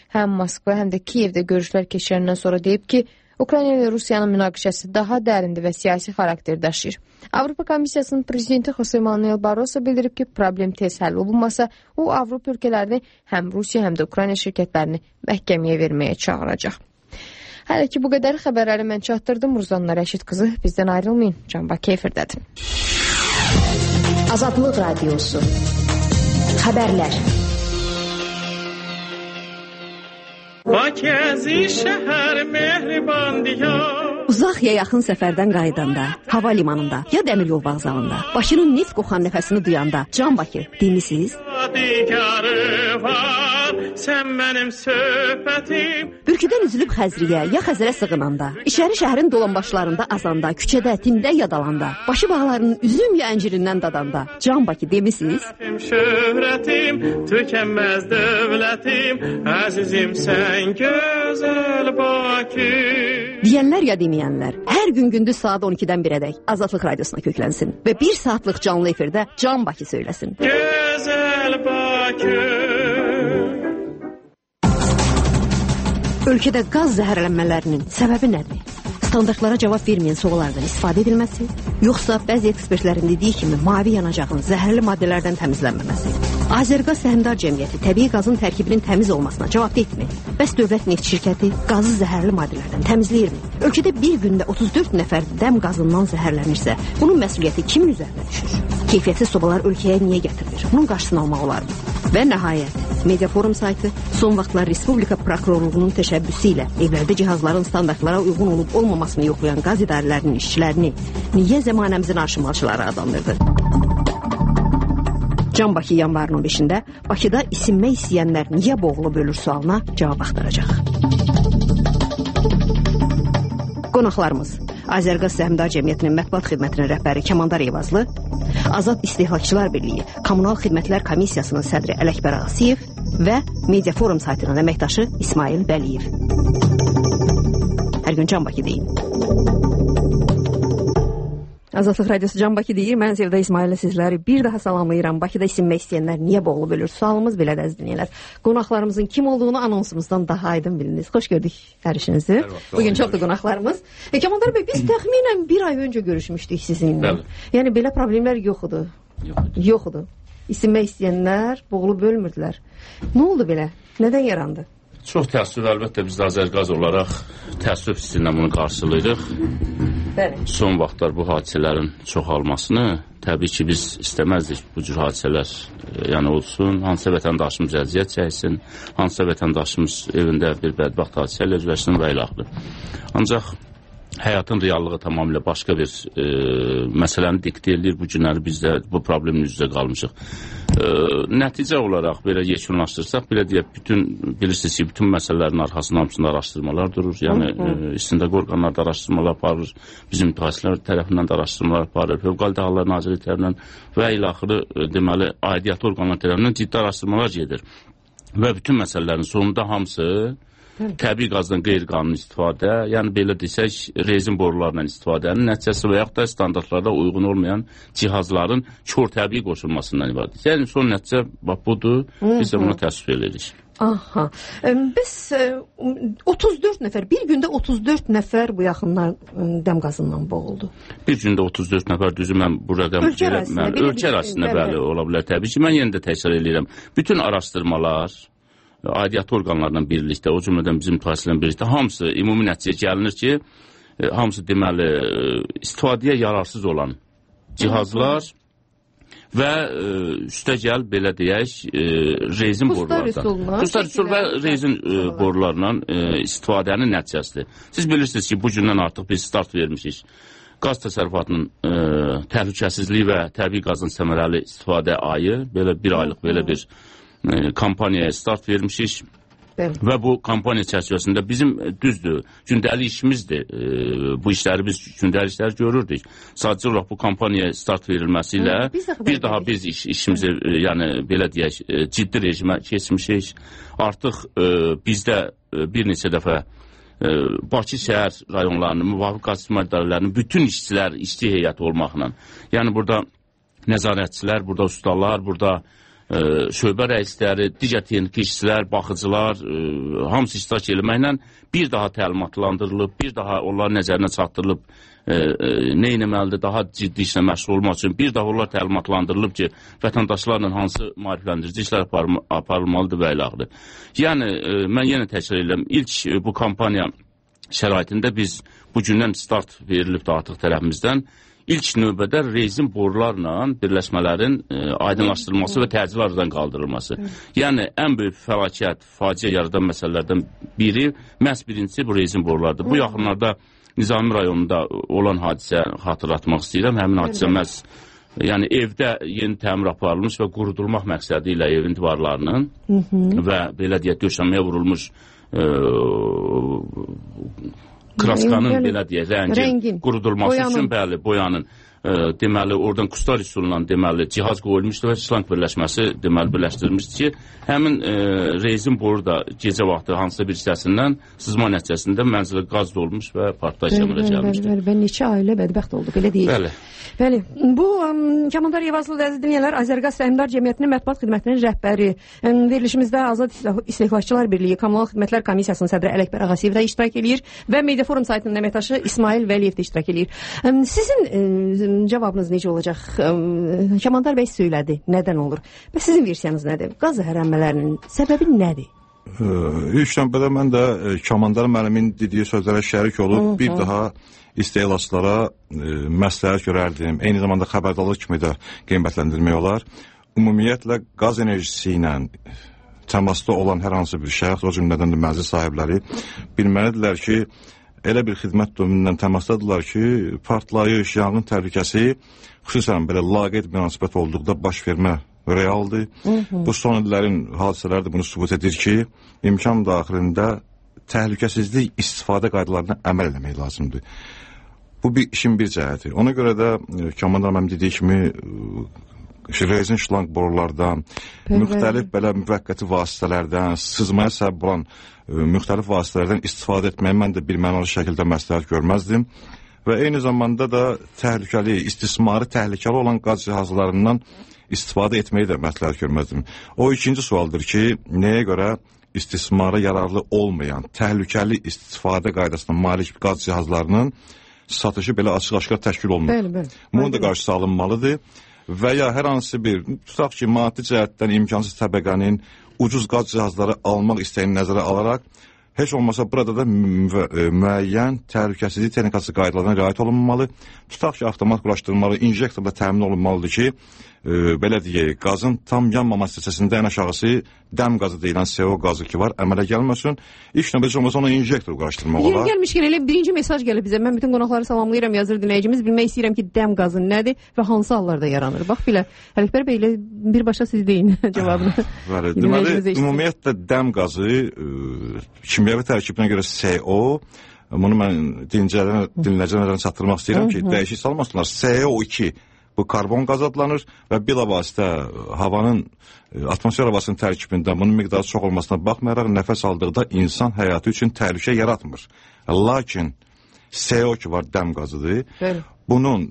həm Moskva, həm də Kiyevdə görüşlər keçirəndən sonra deyib ki, Ukrayna ilə Rusiyanın münaqişəsi daha dərindir və siyasi xarakter daşıyır. Avropa Komissiyasının prezidenti Jose Manuel Barroso bildirib ki, problem tez həll olunmasa, o Avropa ölkələrini həm Rusiya, həm də Ukrayna şirkətlərini məhkəməyə verməyə çağıracaq. Hələ ki, bu qədər xəbərləri mən çatdırdım. Ruzanna Rəşid qızı, bizdən ayrılmayın. Can Bakı efirdədir. Azadlıq Radiosu. Xəbərlər. Bakızi şəhər mehriban diyar. Uzaq ya yaxın səfərdən qayıdanda, hava limanında ya dəmir yol vağzalında, Bakının neft qoxan nəfəsini duyanda, Can Bakı demisiniz? Sən mənim söhbətim. Bürküdən üzülüb Xəzriyə ya Xəzərə sığınanda, içəri şəhərin dolanbaşlarında azanda, küçədə, tində yadalanda, başı bağlarının üzüm ya əncirindən dadanda, Can Bakı demisiniz? Şöhrətim, tükənməz dövlətim, əzizim sən gözəl Bakı. Deyənlər ya deməyənlər, hər gün gündüz saat 12-dən 1-ədək Azadlıq Radiosuna köklənsin və 1 saatlıq canlı efirdə Can Bakı söyləsin. Gözəl Bakı. Ölkədə qaz zəhərlənmələrinin səbəbi nədir? Standartlara cavab verməyən suallardan istifadə edilməsi, yoxsa bəzi ekspertlərin dediyi kimi mavi yanacağın zəhərli maddələrdən təmizlənməməsi? Azərqaz Səhmdar Cəmiyyəti təbii qazın tərkibinin təmiz olmasına cavab etmir. Bəs dövlət neft şirkəti qazı zəhərli maddələrdən təmizləyirmi? Ölkədə bir gündə 34 nəfər dəm qazından zəhərlənirsə, bunun məsuliyyəti kimin üzərinə düşür? Keyfiyyətsiz sobalar ölkəyə niyə gətirilir? Bunun qarşısını almaq olarmı? Və nəhayət, Mediaforum saytı son vaxtlar Respublika Prokurorluğunun təşəbbüsü ilə evlərdə cihazların standartlara uyğun olub olmamasını yoxlayan qaz idarələrinin işçilərini niyə zəmanəmizin aşımalçıları adlandırdı? Can Bakı yanvarın 15-də Bakıda isinmək istəyənlər niyə boğulub ölür sualına cavab axtaracaq. Qonaqlarımız Azərqaz Səhmdar Cəmiyyətinin mətbuat xidmətinin rəhbəri Kəmandar Eyvazlı, Azad İstehlakçılar Birliyi Kommunal Xidmətlər Komissiyasının sədri Ələkbər Ağasiyev və Mediaforum saytının əməkdaşı İsmail Bəliyev. Hər gün Can Bakı deyin. Azadlıq Radiosu Can Bakı deyir. Mən Sevda İsmail'lə sizləri bir daha salamlayıram. Bakıda isinmək istəyənlər niyə boğulub ölür? Sualımız belədir əziz dinləyənlər. Qonaqlarımızın kim olduğunu anonsumuzdan daha aydın biliniz. Xoş gördük hər işinizi. Bugün çoxdur qonaqlarımız. Kəmandar bəy, biz təxminən bir ay öncə görüşmüşdük sizinlə. Yəni belə problemlər yoxdur. Yoxdur. İsinmək istəyənlər boğulub ölmürdülər. Nə oldu belə? Nədən yarandı? Çox təəssüf, əlbəttə biz də Azərqaz olaraq təəssüf hissindən bunu qarşılayırıq. Son vaxtlar bu hadisələrin çoxalmasını təbii ki biz istəməzdik bu cür hadisələr olsun. Hansısa vətəndaşımız əziyyət çəksin, hansısa vətəndaşımız evində bir bədbəxt hadisə ilə üzləşsin və ilə axır. Ancaq həyatın reallığı tamamilə başqa bir məsələni diktə edir. Bu günləri biz də bu problemin üzrə qalmışıq. Nəticə olaraq belə yekunlaşdırsaq, belə deyək, bilirsiniz ki, bütün məsələlərin arxasında hamısında araşdırmalar durur. Yəni, istintaq orqanlarda araşdırmalar aparır, bizim mütəxəssislər tərəfindən də araşdırmalar aparır, Fövqəladə Hallar Nazirliyi tərəfindən və ilə axırı, deməli, aidiyyatı orqanlar tərəfindən ciddi araşdırmalar gedir. Və bütün məsələlərin sonunda hamısı təbii qazdan qeyri-qanuni istifadə, yəni belə desək, rezin borularla istifadənin nəticəsi və yaxud da standartlarda uyğun olmayan cihazların kör təbii qoşulmasından ibarət. Yəni son nəticə budur, biz də buna təəssüf edirik. Aha. Biz 34 nəfər, bir gündə 34 nəfər bu yaxınlar dəm qazından boğuldu. Bir gündə 34 nəfər düzü mən bu rəqəm ölkə arasında bəli ola bilər təbii ki. Mən yenə də təkrar edirəm. Bütün araşdırmalar aidiyyatı orqanlarla birlikdə, o cümlədən bizim mütəxəssislərlə birlikdə hamısı ümumi nəticəyə gəlinir ki, hamısı deməli istifadəyə yararsız olan cihazlar və üstəgəl belə deyək rezin borulardan. Pustar üsul və rezin borularla istifadənin nəticəsidir. Siz bilirsiniz ki, bu gündən artıq biz start vermişik. Qaz təsərrüfatının təhlükəsizliyi və təbii qazın səmərəli istifadə ayı, belə bir aylıq belə bir kampaniyaya start vermişik və bu kampaniya çərçivəsində bizim düzdür, gündəlik işimizdir. Bu işləri biz gündəlik işləri görürdük. Sadəcə olaraq bu kampaniyaya start verilməsi ilə bir daha biz işimizi, yəni belə deyək, ciddi rejimə keçmişik. Artıq bizdə bir neçə dəfə Bakı şəhər rayonlarının, müvafiq qaz istismar idarələrinin bütün işçilər, işçi heyəti olmaqla, yəni burada nəzarətçilər, burada ustalar, burada şöbə rəisləri, digər texniki işçilər, baxıcılar, hamısı iştirak eləməklə bir daha təlimatlandırılıb, bir daha onlar nəzərinə çatdırılıb, nə etməlidir, daha ciddi işlə məşğul olmaq üçün bir daha onlar təlimatlandırılıb ki, vətəndaşlarla hansı maarifləndirici işlər aparılmalıdır və ilə axırı. Yəni, mən yenə təkrar edirəm, ilk bu kampaniya şəraitində biz bu gündən start verilibdir artıq tərəfimizdən. İlk növbədə rezin borularla birləşmələrin aydınlaşdırılması və təcil aradan qaldırılması. Yəni, ən böyük fəlakət, faciə yaradan məsələlərdən biri, məhz birincisi bu rezin borulardır. Bu yaxınlarda Nizami rayonunda olan hadisə xatırlatmaq istəyirəm. Həmin hadisə məhz yəni evdə yeni təmir aparılmış və qurudulmaq məqsədi ilə evin divarlarının və belə deyək, döşəməyə vurulmuş kraskanın belə deyək, rəngin qurudulması üçün bəli, boyanın deməli, oradan kustar üsulundan deməli, cihaz qoyulmuşdu və şlank birləşməsi deməli, birləşdirilmişdi ki, həmin rezin boru da gecə vaxtı hansısa bir hissəsindən sızma nəticəsində mənzilə qaz dolmuş və partlayış əmələ gəlmişdi. Və neçə ailə bədbəxt oldu, belə deyək. Bəli. Bu, Kəmandar Yevazlı əziz dinləyənlər, Azərqaz Səhmdar Cəmiyyətinin mətbuat xidmətinin rəhbəri, verilişimizdə Azad İstehlakçılar Birliyi, Kommunal Xidmətlər Komissiyasının sədri Ələkbər Ağasiyev də iştirak edir və Mediaforum saytının əməkdaşı İsmail Vəliyev də iştirak edir. Sizin cavabınız necə olacaq? Kəmandar bəy söylədi, nədən olur? Və sizin versiyanız nədir? Qaz zəhərlənmələrinin səbəbi nədir? İlk növbədə mən də Kəmandar müəllimin dediyi sözlərə şərik olub, bir daha istehlakçılara məsləhət görərdim. Eyni zamanda xəbərdarlıq kimi də qiymətləndirmək olar. Ümumiyyətlə, qaz enerjisi ilə təmasda olan hər hansı bir şəxs, o cümlədən də mənzil sahibləri bilməlidirlər ki, elə bir xidmət dövründən təmasdadırlar ki, partlayış, yanğın təhlükəsi xüsusən belə laqeyd münasibət olduqda baş vermə realdır. Bu son illərin hadisələri də bunu sübut edir ki, imkan daxilində təhlükəsizlik istifadə qaydalarına əməl eləmək lazımdır. Bu işin bir cəhəti. Ona görə də Kəmandar mənim dediyi kimi rezin şlank borulardan, müxtəlif belə müvəqqəti vasitələrdən, sızmaya səbəb olan müxtəlif vasitələrdən istifadə etməyi mən də birmənalı şəkildə məsləhət görməzdim. Və eyni zamanda da təhlükəli, istismarı təhlükəli olan qaz cihazlarından istifadə etməyi də məsləhət görməzdim. O ikinci sualdır ki, nəyə görə istismara yararlı olmayan, təhlükəli istifadə qaydasına malik qaz cihazlarının satışı belə açıq-aşkar təşkil olunur. Bunun da qarşısı alınmalıdır və ya hər hansı bir, tutaq ki, maddi cəhətdən imkansız təbəqənin ucuz qaz cihazları almaq istəyini nəzərə alaraq, heç olmasa burada da müəyyən təhlükəsizlik texnikası qaydalarına riayət olunmalı. Tutaq ki, avtomat quraşdırılmalı, injektorla təmin olunmalıdır ki, belə deyək, qazın tam yanmama səsində ən aşağısı dəm qazı deyilən CO qazı ki var, əmələ gəlməsin. İlk növbədə olmasa ona injektor quraşdırmaq olar. Gəlmişkən elə birinci mesaj gəlib bizə. Mən bütün qonaqları salamlayıram, yazır dinləyicimiz. Bilmək istəyirəm ki, dəm qazı nədir və hansı hallarda yaranır? Bax belə, Ələkbər bəy ilə birbaşa siz deyin cavabını. Deməli, ümumiyyətlə dəm qazı kimyəvi tərkibinə görə CO, bunu mən dinləyicilərə çatdırmaq istəyirəm ki, dəyişik salmasınlar. CO2 bu karbon qaz adlanır və bilavasitə havanın, atmosfer havasının tərkibində bunun miqdarı çox olmasına baxmayaraq nəfəs aldıqda insan həyatı üçün təhlükə yaratmır. Lakin CO ki var, dəm qazıdır. Bunun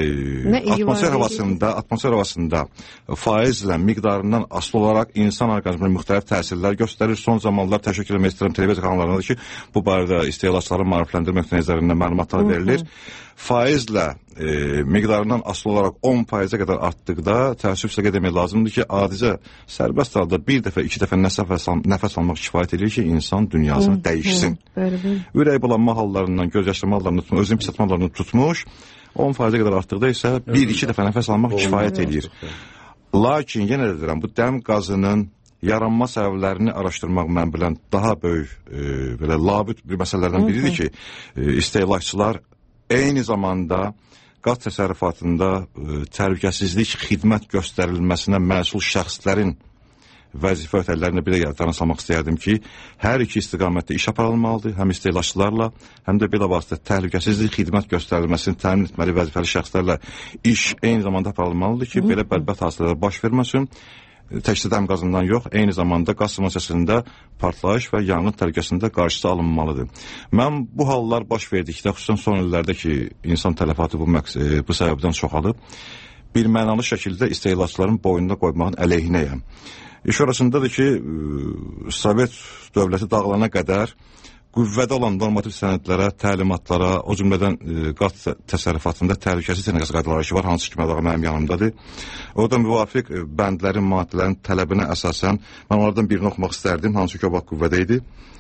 atmosfer havasında faizlə miqdarından asılı olaraq insan orqanizminə müxtəlif təsirlər göstərir. Son zamanlar təşəkkür etmək istəyirəm televiziya kanallarında ki, bu barədə istehlakçıların maarifləndirmə nəzərindən məlumatlar verilir. Faizlə miqdarından asılı olaraq 10%-ə qədər artdıqda təəssüflə qeyd etmək lazımdır ki, adicə sərbəst halda bir dəfə, iki dəfə nəfəs almaq kifayət edir ki, insan dünyasını dəyişsin. Ürək bulanma hallarından, göz yaşlama hallarından tutmuş, özünü pis etmə hallarından tutmuş, 10%-ə qədər artdıqda isə bir-iki dəfə nəfəs almaq kifayət edir. Lakin, yenə də deyirəm, bu dəm qazının yaranma səbəblərini araşdırmaq mən bilən daha böyük, belə labüd bir məsələlərdən biridir ki, istehlakçılar eyni zamanda qaz təsərrüfatında təhlükəsizlik xidmət göstərilməsinə məsul şəxslərin vəzifə ötərilərinə belə tanıslamaq istəyərdim ki, hər iki istiqamətdə iş aparılmalıdır, həm istehlakçılarla, həm də belə vasitə təhlükəsizlik xidmət göstərilməsini təmin etməli vəzifəli şəxslərlə iş eyni zamanda aparılmalıdır ki, belə bədbəxt hadisələr baş verməsin. Təkcə dəm qazından yox, eyni zamanda qaz müəssisəsində partlayış və yanğın təhlükəsində qarşısı alınmalıdır. Mən bu hallar baş verdikdə, xüsusən son illərdə ki, insan tələfatı bu səbəbdən çoxalıb, bir mənalı şəkildə istehlakçıların boynuna qoymağın əleyhinəyəm. İş orasındadır ki, Sovet dövləti dağılana qədər qüvvədə olan normativ sənədlərə, təlimatlara, o cümlədən qaz təsərrüfatında təhlükəsiz texnikası qaydaları ki var, hansı ki mənim yanımdadır. Orada müvafiq bəndlərin, maddələrin tələbinə əsasən mən onlardan birini oxumaq istərdim, hansı ki o vaxt qüvvədə idi.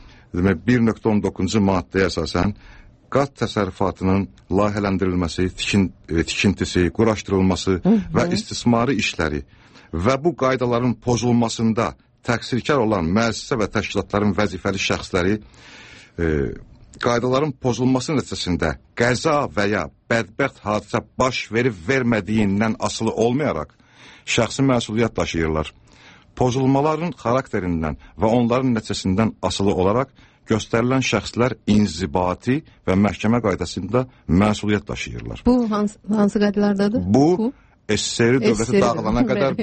1.19-cu maddəyə əsasən qaz təsərrüfatının layihələndirilməsi, tikintisi, quraşdırılması və istismarı işləri və bu qaydaların pozulmasında təqsirkar olan müəssisə və təşkilatların vəzifəli şəxsləri qaydaların pozulması nəticəsində qəza və ya bədbəxt hadisə baş verib-vermədiyindən asılı olmayaraq şəxsi məsuliyyət daşıyırlar. Pozulmaların xarakterindən və onların nəticəsindən asılı olaraq göstərilən şəxslər inzibati və məhkəmə qaydasında məsuliyyət daşıyırlar. Bu hansı qaydalardadır? Bu SSR dövləti dağılana qədər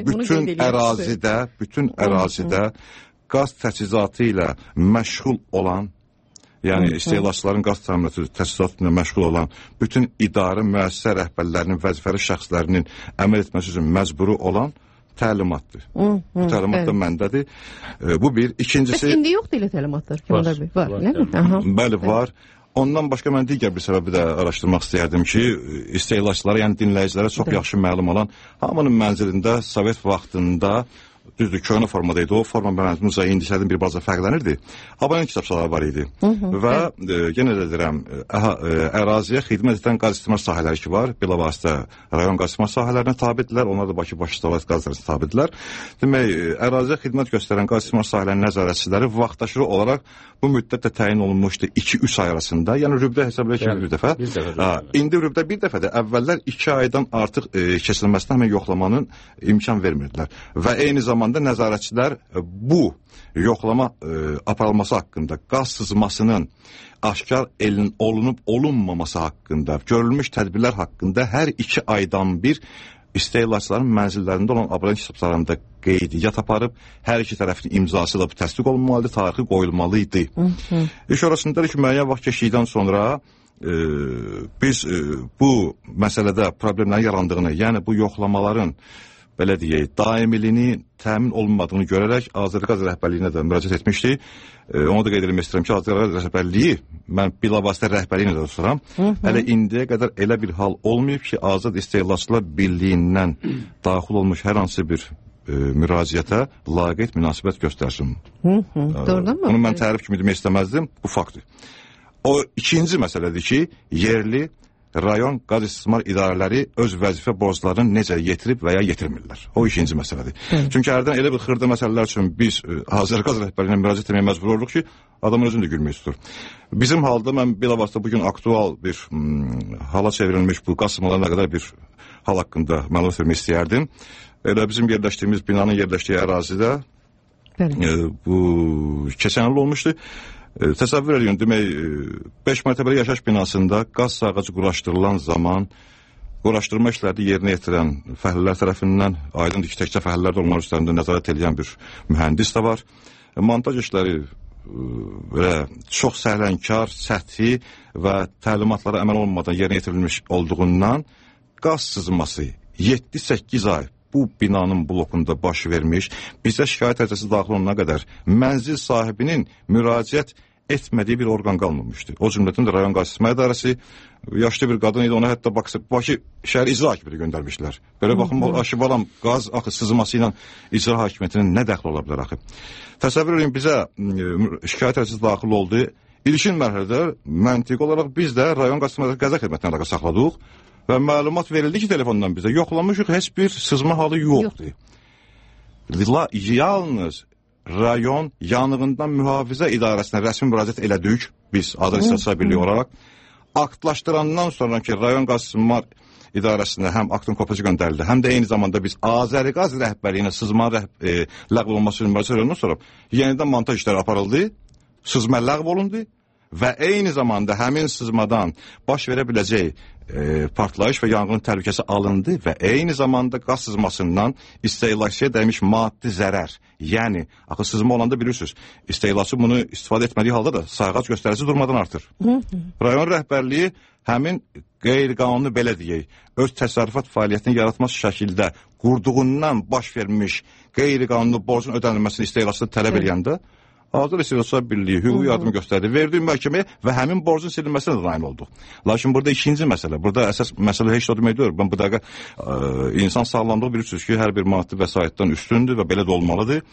bütün ərazidə qaz təchizatı ilə məşğul olan, yəni istehlakçıların qaz təminatı təchizatı ilə məşğul olan bütün idarə, müəssisə rəhbərlərinin, vəzifəli şəxslərinin əməl etməsi üçün məcburi olan təlimatdır. Bu təlimat da məndədir. Bu bir. İkincisi... Bəs indi yoxdur elə təlimatlar? Var. Bəli, var. Ondan başqa mən digər bir səbəbi də araşdırmaq istəyərdim ki, istehlakçılara, yəni dinləyicilərə çox yaxşı məlum olan hamının mənzilində Sovet vaxtında, düzdür, köhnə formada idi. O forma mənzilində indiklərdən bir baza fərqlənirdi. Abonent kitabçaları var idi. Və yenə də deyirəm, əraziyə xidmət edən qaz istismar sahələri ki var, bilavasitə rayon qaz istismar sahələrinə tabidirlər. Onlar da Bakı Baş İstifadə qazlarına tabidirlər. Demək, əraziyə xidmət göstərən qaz istismar sahələrinin nəzarətçiləri vaxtaşırı olaraq bu müddətdə təyin olunmuşdu 2-3 ay arasında. Yəni rübdə hesablayaq ki, bir dəfə. İndi rübdə bir dəfədir. Əvvəllər 2 aydan artıq keçirilməsinə həmin yoxlamanın imkan vermirdilər. Və eyni zamanda nəzarətçilər bu yoxlama aparılması haqqında, qaz sızmasının aşkar olunub-olunmaması haqqında, görülmüş tədbirlər haqqında hər 2 aydan bir istehlakçıların mənzillərində olan abonent kitabçalarında qeydiyyat aparıb, hər iki tərəfin imzası ilə bu təsdiq olunmalıdır, tarixi qoyulmalı idi. İş orasında ki, müəyyən vaxt keçdikdən sonra biz bu məsələdə problemlərin yarandığını, yəni bu yoxlamaların belə deyək, daimiliyini təmin olunmadığını görərək Azərqaz rəhbərliyinə də müraciət etmişdik. Onu da qeyd etmək istəyirəm ki, Azərqaz rəhbərliyi, mən bilavasitə rəhbərliyinə də tuturam, hələ indiyə qədər elə bir hal olmayıb ki, Azad İstehlakçılar Birliyindən daxil olmuş hər hansı bir müraciətə laqeyd münasibət göstərsin. Doğrudan mı? Onu mən tərif kimi demək istəməzdim, bu faktdır. O ikinci məsələdir ki, yerli rayon qaz istismar idarələri öz vəzifə borclarını necə yetirib və ya yetirmirlər. O ikinci məsələdir. Çünki hərdən elə bir xırda məsələlər üçün biz Azərqaz rəhbərliyinə müraciət etməyə məcbur olduq ki, adamın özünü də gülmək tutur. Bizim halda mən bilavasitə bugün aktual bir hala çevrilmiş bu qaz sızmalarına qədər bir hal haqqında məlumat vermək istəyərdim. Elə bizim yerləşdiyimiz binanın yerləşdiyi ərazidə bu keçən il olmuşdu. Təsəvvür edin, demək, 5 mərtəbəli yaşayış binasında qaz sağacı quraşdırılan zaman quraşdırma işlərini yerinə yetirən fəhlilər tərəfindən, aydındır ki, təkcə fəhlilər də onlar üstlərində nəzarət edən bir mühəndis də var. Montaj işləri çox səhlənkar, səthi və təlimatlara əməl olunmadan yerinə yetirilmiş olduğundan qaz sızması 7-8 ay bu binanın blokunda baş vermiş, bizə şikayət əcəsi daxil olana qədər mənzil sahibinin müraciət etmədiyi bir orqan qalmamışdı. O cümlədən də rayon qaz istismar idarəsi, yaşlı bir qadın idi, ona hətta Bakı şəhər icra hakimiyyəti göndərmişlər. Belə baxın, aşıbalam qaz sızması ilə icra hakimiyyətinin nə dəxli ola bilər axı? Təsəvvür edin, bizə şikayət əcəsi daxil oldu. İlkin mərhələdə məntiq olaraq biz də rayon qaz istismar qəza xidmətinə əlaqə saxladıq. Və məlumat verildi ki, telefondan bizə yoxlamışıq, heç bir sızma halı yoxdur. Yalnız rayon yanğından mühafizə idarəsinə rəsmi müraciət elədik, biz Azad İstehlakçılar Birliyi olaraq. Aktlaşdırandan sonra ki, rayon qaz istismar idarəsinə həm aktın kopyası göndərildi, həm də eyni zamanda biz Azərqaz rəhbərliyinə sızma ləğv olunması üçün müraciət edəndən sonra yenidən montaj işləri aparıldı, sızma ləğv olundu və eyni zamanda həmin sızmadan baş verə biləcək partlayış və yanğın təhlükəsi alındı və eyni zamanda qaz sızmasından istehlakçıya dəymiş maddi zərər. Yəni, axı sızma olanda bilirsiniz, istehlakçı bunu istifadə etmədiyi halda da sayğac göstərisi durmadan artır. Rayon rəhbərliyi həmin qeyri-qanuni belə deyək, öz təsərrüfat fəaliyyətini yaratmaz şəkildə qurduğundan baş vermiş qeyri-qanuni borcun ödənilməsini istehlakçıda tələb edəndə Azər İstehlakçılar Birliyi hüquqi yardımı göstərdi, verdiyi məhkəməyə və həmin borcun silinməsinə də nail olduq. Lakin burada ikinci məsələ, burada əsas məsələ heç o demək deyil. Bu dəqiqə insan sağlamlığı bilirsiniz ki, hər bir maddi vəsaitdən üstündür və belə də olmalıdır.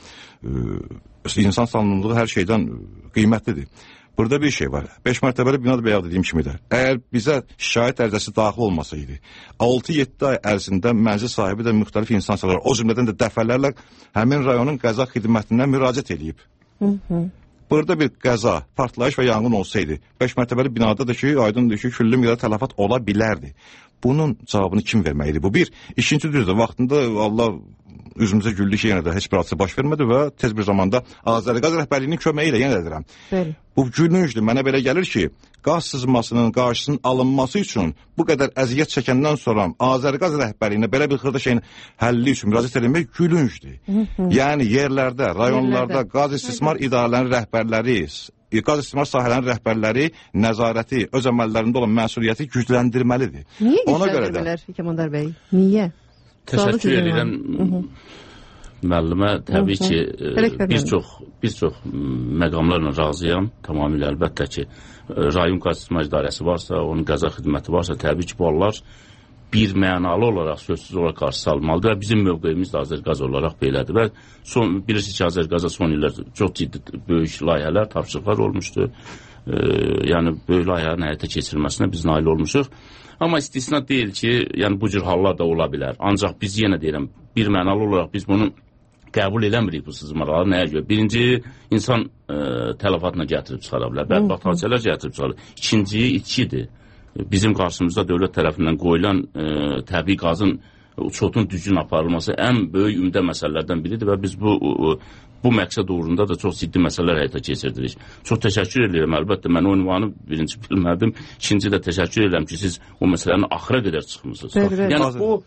İnsan sağlamlığı hər şeydən qiymətlidir. Burada bir şey var. 5 mərtəbəli binada bəyan dediyim kimi də. Əgər bizə şikayət ərizəsi daxil olmasaydı, 6-7 ay ərzində mənzil sahibi də müxtəlif insanlar, o cümlədən də dəfələrlə həmin rayonun qəza xidmətindən müraciət edib. Burada bir qəza, partlayış və yanğın olsaydı, 5 mərtəbəli binada da ki, aydındır ki, küllü miqdar tələfat ola bilərdi. Bunun cavabını kim verməlidir? Bu bir. İkinci düzdür, vaxtında Allah üzümüzə güldü ki, yenə də heç bir hadisə baş vermədi və tez bir zamanda Azərqaz rəhbərliyinin köməyi ilə yenə edirəm. Bu gülüncdür. Mənə belə gəlir ki, qaz sızmasının qarşısının alınması üçün bu qədər əziyyət çəkəndən sonra Azərqaz rəhbərliyinə belə bir xırda şeyin həlli üçün müraciət etmək gülüncdür. Yəni yerlərdə, rayonlarda qaz istismar idarələrinin rəhbərləri, qaz istismar sahələrinin rəhbərləri nəzarəti, öz əməllərində olan məsuliyyəti gücləndirməlidir. Niyə gücləndirmələr, Kəmandar bəy? Niyə? Təşəkkür edirəm müəllimə. Təbii ki, bir çox məqamlarla razıyam. Tamamilə əlbəttə ki, rayon qaz istismar idarəsi varsa, onun qəza xidməti varsa, təbii ki, bu hallar bir mənalı olaraq, sözsüz olaraq qarşı alınmalıdır və bizim mövqeyimiz də Azərqaz olaraq belədir. Və bilirsiniz ki, Azərqaza son illər çox ciddi böyük layihələr, tapşırıqlar olmuşdur. Yəni, böyük layihələrin həyata keçirilməsinə biz nail olmuşuq. Amma istisna deyil ki, yəni bu cür hallar da ola bilər. Ancaq biz yenə deyirəm, bir mənalı olaraq biz bunu qəbul eləmirik bu sızmaları. Nəyə görə? Birinci, insan tələfatına gətirib çıxara bilər. Bədbaxt hadisələr gətirib çıxara bilər. İkinci, içkidir. Bizim qarşımızda dövlət tərəfindən qoyulan təbii qazın uçotun düzgün aparılması ən böyük ümdə məsələlərdən biridir və biz bu məqsəd uğrunda da çox ciddi məsələlər həyata keçirdirik. Çox təşəkkür edirəm. Əlbəttə, mən o ünvanı birinci bilmədim. İkinci də təşəkkür edirəm ki, siz o məsələnin axıra qədər çıxmısınız. Yəni, bu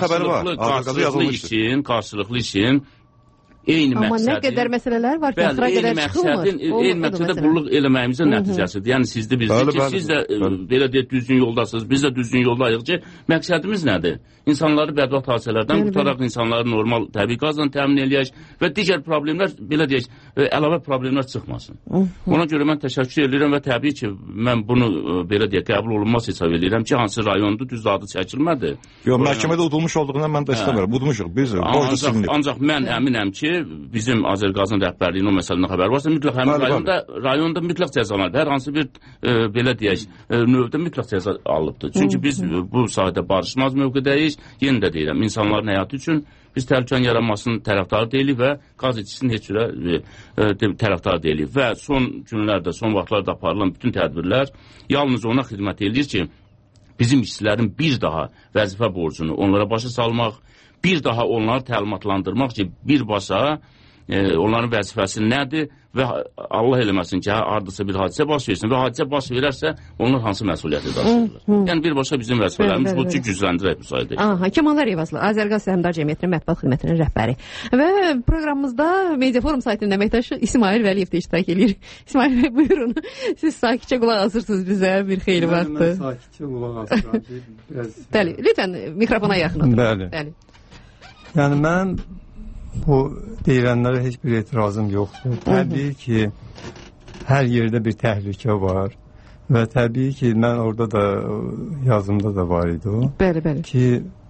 qarşılıqlı işin eyni məqsədin... Amma nə qədər məsələlər var ki, axıra qədər çıxılmır. Eyni məqsədə qulluq eləməyimizin nəticəsidir. Yəni, siz də bilirsiniz ki, siz də belə deyək, düzgün yoldasınız, biz də düzgün yoldayıq ki, məqsədimiz nədir? İnsanları bədbaxt hadisələrdən qutaraq, insanları normal təbii qazla təmin eləyək və digər problemlər, belə deyək, əlavə problemlər çıxmasın. Ona görə mən təşəkkür edirəm və təbii ki, mən bunu belə deyək, qəbul olunmaz hesab edirəm ki, hansı rayondur, düz adı çəkilmədi. Yox, məhkəmədə udulmuş olduğundan mən də istəmirəm, udmuşuq biz. Ancaq mən əminəm ki, bizim Azərqazın rəhbərliyinin o məsələdən xəbər varsa, mütləq həmin rayonda mütləq cəzalanır. Hər hansı bir, belə deyək, növdə mütləq cəza alıbdır. Çünki biz bu sahədə barışmaz mövqedəyik. Yenə də deyirəm, insanların həyatı üçün biz təhlükənin yaranmasının tərəfdarı deyilik və qaz içkisinin heç cürə tərəfdarı deyilik. Və son günlərdə, son vaxtlarda aparılan bütün tədbirlər yalnız ona xidmət edir ki, bizim işçilərin bir daha vəzifə borcunu onlara başa salmaq, bir daha onları təlimatlandırmaq ki, birbaşa onların vəzifəsi nədir və Allah eləməsin ki, hardasa bir hadisə baş versin və hadisə baş verərsə, onlar hansı məsuliyyəti daşıyırlar. Yəni, birbaşa bizim vəzifələrimiz bu ki, gücləndirək müsahidə. Kəmallar Eyvazlı, Azərqaz Səhmdar Cəmiyyətinin mətbuat xidmətinin rəhbəri. Və proqramımızda Mediaforum saytının əməkdaşı İsmail Vəliyev də iştirak edir. İsmail bəy, buyurun. Siz sakitcə qulaq asırsınız bizə bir xeyli vaxtdır. Mən sakitcə qulaq asıram. Bəli, lütfən mikrofona yaxın oturun. Bəli. Yəni, mən bu deyilənlərə heç bir etirazım yoxdur. Təbii ki, hər yerdə bir təhlükə var və təbii ki, mən orada da yazımda da var idi o. Bəli. Ki,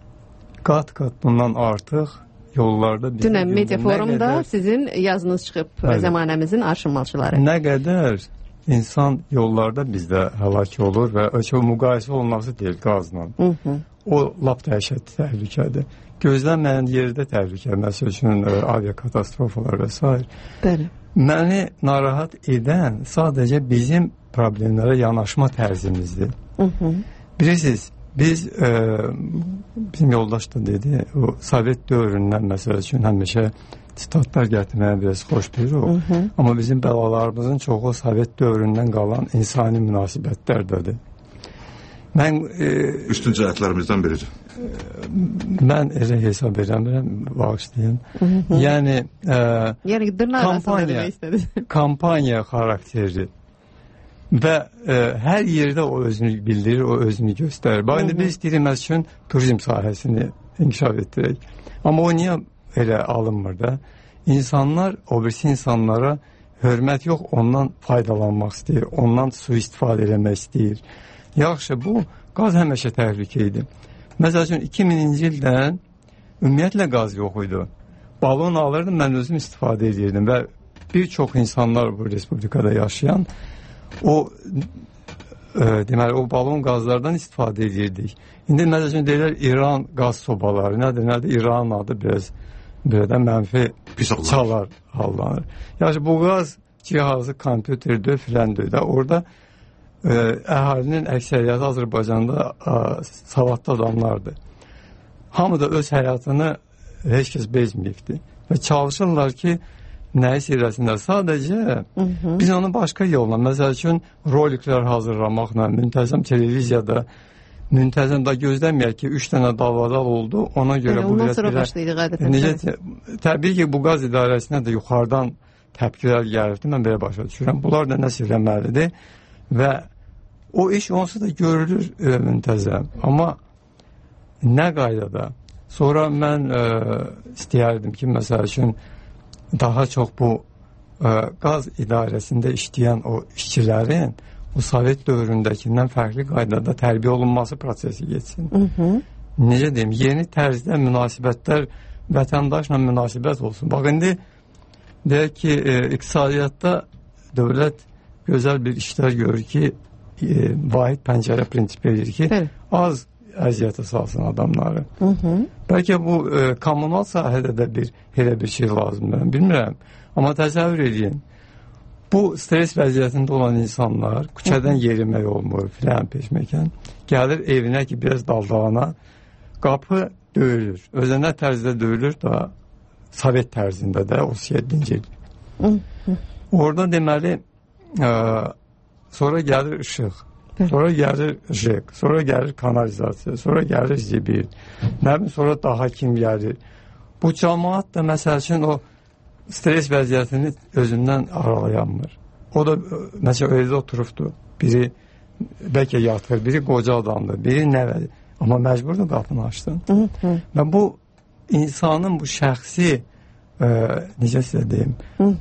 qat-qat bundan artıq yollarda... Dünən Mediaforumda sizin yazınız çıxıb zəmanəmizin arşınmalçıları. Nə qədər insan yollarda bizdə həlak olur və o müqayisə olunması deyil qazla. O lap dəhşətli təhlükədir. Gözlənməyən yerdə təhlükə, məsəl üçün aviakatastrofalar və s. Bəli. Məni narahat edən sadəcə bizim problemlərə yanaşma tərzimizdir. Bilirsiniz, bizim yoldaş da dedi, o Sovet dövründən məsəl üçün həmişə sitatlar gətirməyə biraz xoşlayırıq. Amma bizim bəlalarımızın çoxu Sovet dövründən qalan insani münasibətlərdədir. Mən üstün cəhətlərimizdən biridir. Mən elə hesab edirəm, bağışlayın. Yəni kampaniya xarakterli və hər yerdə o özünü bildirir, o özünü göstərir. Bax, indi biz istəyirik üçün turizm sahəsini inkişaf etdirək. Amma o niyə elə alınmır da? İnsanlar, o birisi insanlara hörmət yox, ondan faydalanmaq istəyir, ondan sui-istifadə eləmək istəyir. Yaxşı, bu qaz həmişə təhlükə idi. Məsəl üçün 2000-ci ildən ümumiyyətlə qaz yox idi. Balon alırdım, mən özüm istifadə edirdim və bir çox insanlar bu respublikada yaşayan deməli, o balon qazlardan istifadə edirdik. İndi məsəl üçün deyirlər İran qaz sobaları, nədir? İranın adı birədən mənfi çalar hallanır. Yəni, bu qaz cihazı kompüterdir, filəndir də. Orada əhalinin əksəriyyəti Azərbaycanda savadlı adamlardır. Hamı da öz həyatını heç kəs bezməyibdir. Və çalışırlar ki, nəyisə eləsinlər. Sadəcə biz onu başqa yolla, məsəl üçün roliklər hazırlamaqla, müntəzəm televiziyada, müntəzəm da gözləməyək ki, 3 dənə davadal oldu, ona görə bu ondan sonra başlayırıq adətən. Təbii ki, bu qaz idarəsinə də yuxarıdan təpkilər gəlirdi, mən belə başa düşürəm. Bunlar da nəsə eləməlidir və o iş onsuz da görülür müntəzəm. Amma nə qaydada? Sonra mən istəyərdim ki, məsəl üçün daha çox bu qaz idarəsində işləyən o işçilərin o Sovet dövründəkindən fərqli qaydada tərbiyə olunması prosesi geçsin. Necə deyim, yeni tərzdə münasibətlər, vətəndaşla münasibət olsun. Bax, indi deyək ki, iqtisadiyyatda dövlət gözəl bir işlər görür ki, vahid pəncərə prinsipi edir ki, az əziyyətə salsın adamları. Bəlkə bu kommunal sahədə də elə bir şey lazımdır, bilmirəm. Amma təsəvvür edin, bu stres vəziyyətində olan insanlar küçədən yerimək olmur, filan peşməkən, gəlir evinə ki, biraz daldalana, qapı döyülür. Özənə tərzdə döyülür da, Sovet tərzində də, 37-ci il. Orada deməli, sonra gəlir işıq, sonra gəlir jek, sonra gəlir kanalizasiya, sonra gəlir zibil, sonra daha kim gəlir. Bu cəmaat da məsəl üçün o stres vəziyyətini özündən aralayanmır. O da məsələn evdə oturubdur. Biri bəlkə yatır, biri qoca adamdır, biri nəvədir. Amma məcburdur qapını açdın. Və bu insanın bu şəxsi necə sizə deyim,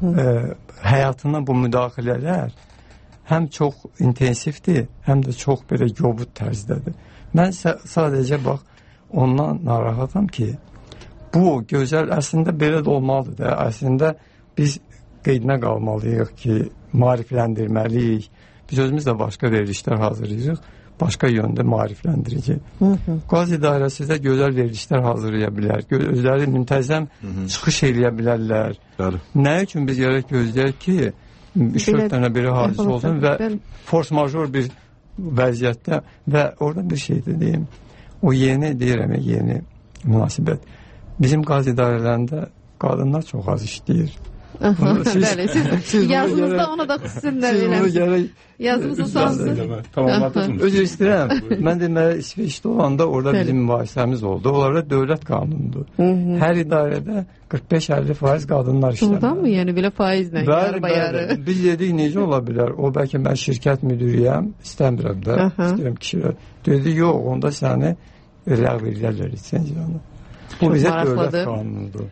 həyatına bu müdaxilələr həm çox intensivdir, həm də çox belə yobud tərzdədir. Mən sadəcə bax, ondan narahatam ki, bu gözəl, əslində belə də olmalıdır da. Əslində biz qeydinə qalmalıyıq ki, maarifləndirməliyik. Biz özümüz də başqa verilişlər hazırlayırıq, başqa yöndə maarifləndirici. Qaz idarəsi də gözəl verilişlər hazırlaya bilər. Özləri müntəzəm çıxış eləyə bilərlər. Nə üçün biz gərək gözləyək ki, 3-4 dənə biri hadisə olsun və force major bir vəziyyətdə və orada bir şey də deyim, o yeni deyirəm, yeni münasibət. Bizim qaz idarələrində qadınlar çox az işləyir. Bəli, siz yazınızda ona da xüsusindən eləmişsiniz. Yazımızı sansın. Özür istəyirəm. Mən deməli İsveçdə olanda orada bizim mübahisəmiz oldu. Onlarda dövlət qanunudur. Hər idarədə 45-50% qadınlar işləmir. Ondan mı? Yəni belə faizlə? Bəli. Biz dedik, necə ola bilər? O bəlkə mən şirkət müdürüyəm, istəmirəm də, istəyirəm kişilər. Dedi, yox, onda səni ləğv edirlər lisenziyanı. Bu bizə dövlət qanunudur.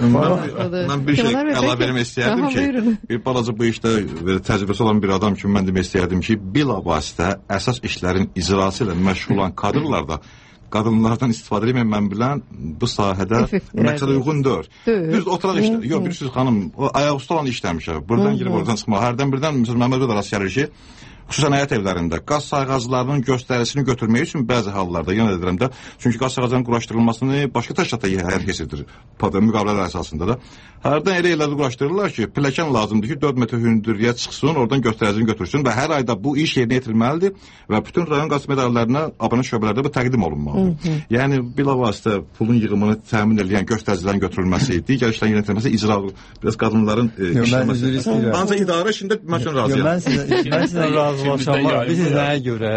Mən bir şey əlavə eləmək istəyərdim ki, bir balaca bu işdə təcrübəsi olan bir adam kimi mən demək istəyərdim ki, bilavasitə əsas işlərin icrası ilə məşğul olan kadrlarda qadınlardan istifadə etmək mən bilən bu sahədə məqsədə uyğundur. Düz oturaq işlər. Yox, bilirsiniz xanım, ayaq üstə olan işləmişəm. Buradan girib oradan çıxmaq. Hərdən birdən Məmməd da rast gəlir ki, xüsusən həyət evlərində qaz sayğaclarının göstərisini götürmək üçün bəzi hallarda, yenə deyirəm də, çünki qaz sayğaclarının quraşdırılmasını başqa təşkilatlar həyata keçirir, müqavilələr əsasında da. Hərdən elə yerlərdə quraşdırırlar ki, pilləkən lazımdır ki, 4 metr hündürlüyə çıxsın, oradan göstəricini götürsün və hər ayda bu iş yerinə yetirilməlidir və bütün rayon qaz idarələrinə abunə şöbələrdə bu təqdim olunmalıdır. Yəni bilavasitə pulun yığımını təmin edən göstəricilərin götürülməsi, digər işlərin yönətilməsi icra, biraz qadınların işləməsi. Ancaq idarə işində mən üçün razıyam. Mən sizə razılaşamam. Biz nəyə görə?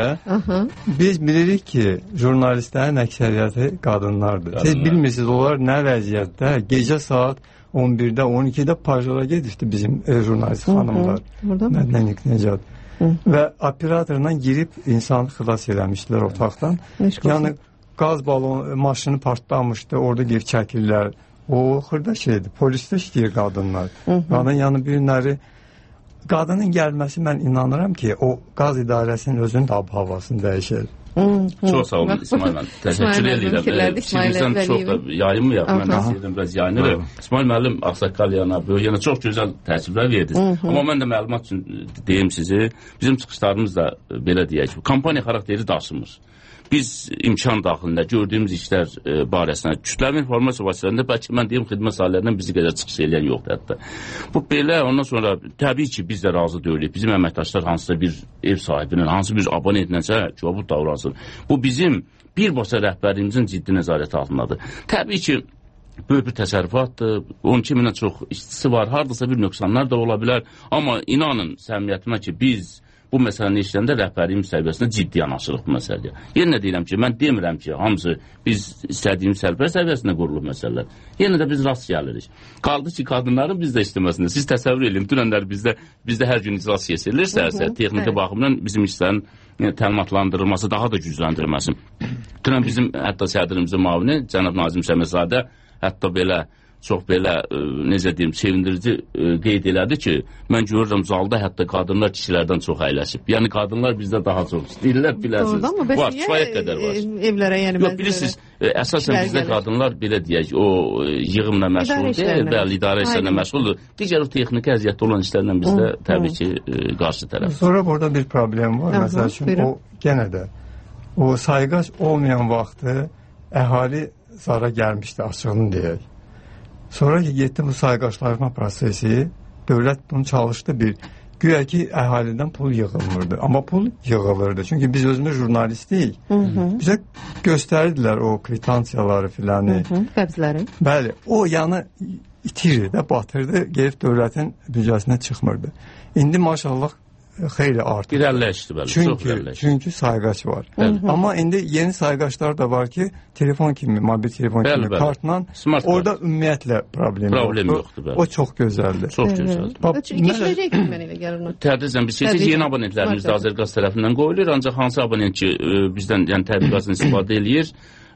Biz bilirik ki, jurnalistlərin əksəriyyəti qadınlardır. Siz bilmirsiniz, onlar nə vəziyyətdə gecə saat 11-də, 12-də pajora gedirdi bizim jurnalist xanımlar. Mədnən Niknecad. Və operatorla girib insanı xilas eləmişdilər otaqdan. Yəni qaz balonu maşını partlamışdı, orada geri çəkirlər. O xırda şeydir. Polisdə işləyir qadınlar. Qadın yəni bir günləri qadının gəlməsi mən inanıram ki, o qaz idarəsinin özünün də havasını dəyişir. Çox sağ olun İsmail müəllim. Təşəkkür edirəm. Sizdən çox da yayınmayaq. Mən istəyirəm biraz yayınırım. İsmail müəllim Ağsaqqal yana yəni çox gözəl təəssüflər verdiniz. Amma mən də məlumat üçün deyim sizi, bizim çıxışlarımız da belə deyək, kampaniya xarakteri daşımır. Biz imkan daxilində gördüyümüz işlər barəsində kütləvi informasiya vasitələrində bəlkə mən deyim xidmət sahələrindən bizi qədər çıxış edən yoxdur hətta. Bu belə, ondan sonra təbii ki biz də razı deyilik. Bizim əməkdaşlar hansısa bir ev sahibinin, hansı bir abonentləsə cavab davransın. Bu bizim birbaşa rəhbərliyimizin ciddi nəzarəti altındadır. Təbii ki böyük bir təsərrüfatdır, 12 mindən çox işçisi var, hardasa bir nöqsanlar da ola bilər. Amma inanın səmimiyyətimə ki biz bu məsələni işləndə rəhbərliyimiz səviyyəsində ciddi yanaşırıq bu məsələyə. Yenə deyirəm ki, mən demirəm ki, hamısı biz istədiyimiz sərbəst səviyyəsində qurulub məsələlər. Yenə də biz rast gəlirik. Qaldı ki, qadınların bizdə işləməsində. Siz təsəvvür edin, dünənlər bizdə hər gün iclas keçirilirsə, texniki baxımdan bizim işlərin təlimatlandırılması, daha da gücləndirilməsi. Dünən bizim hətta sədrimizin müavini, cənab Nazim Səməzadə, hətta belə çox belə, necə deyim, sevindirici qeyd elədi ki, mən görürəm zalda hətta qadınlar kişilərdən çox əyləşib. Yəni qadınlar bizdə daha çox istəyirlər, biləsiniz. Var, kifayət qədər var. Evlərə, yəni yox, bilirsiniz, əsasən bizdə qadınlar belə deyək, o yığımla məşğul deyil, bəli, idarə işlərlə məşğuldur. Digər o texniki əziyyətdə olan işlərlə bizdə təbii ki, qarşı tərəf. Sonra burada bir problem var. Məsəl üçün, o genə də o sayğac olmayan vaxtı əhali zara gəlmişdi, açığını deyək. Sonra getdi bu sayğaclaşma prosesi, dövlət bunu çalışdı bir. Güya ki, əhalidən pul yığılmırdı. Amma pul yığılırdı. Çünki biz özümüz jurnalistiyik. Bizə göstərdilər o kvitansiyaları filanı. Qəbzləri. Bəli, o yanı itirir də, batırdı, gelib dövlətin büdcəsinə çıxmırdı. İndi maşallah xeyli artıq. İrəlləşdi, bəli, çox irəlləşdi. Çünki sayğac var. Amma indi yeni sayğaclar da var ki, telefon kimi, mobil telefon kimi kartla, orada ümumiyyətlə problem yoxdur. O çox gözəldir. Çox gözəldir. Keçiləcək ki, mən elə gəlir. Tədricən biz seçik yeni abonentlərimiz də Azərqaz tərəfindən qoyulur, ancaq hansı abonent ki, bizdən yəni təbii qazını istifadə eləyir,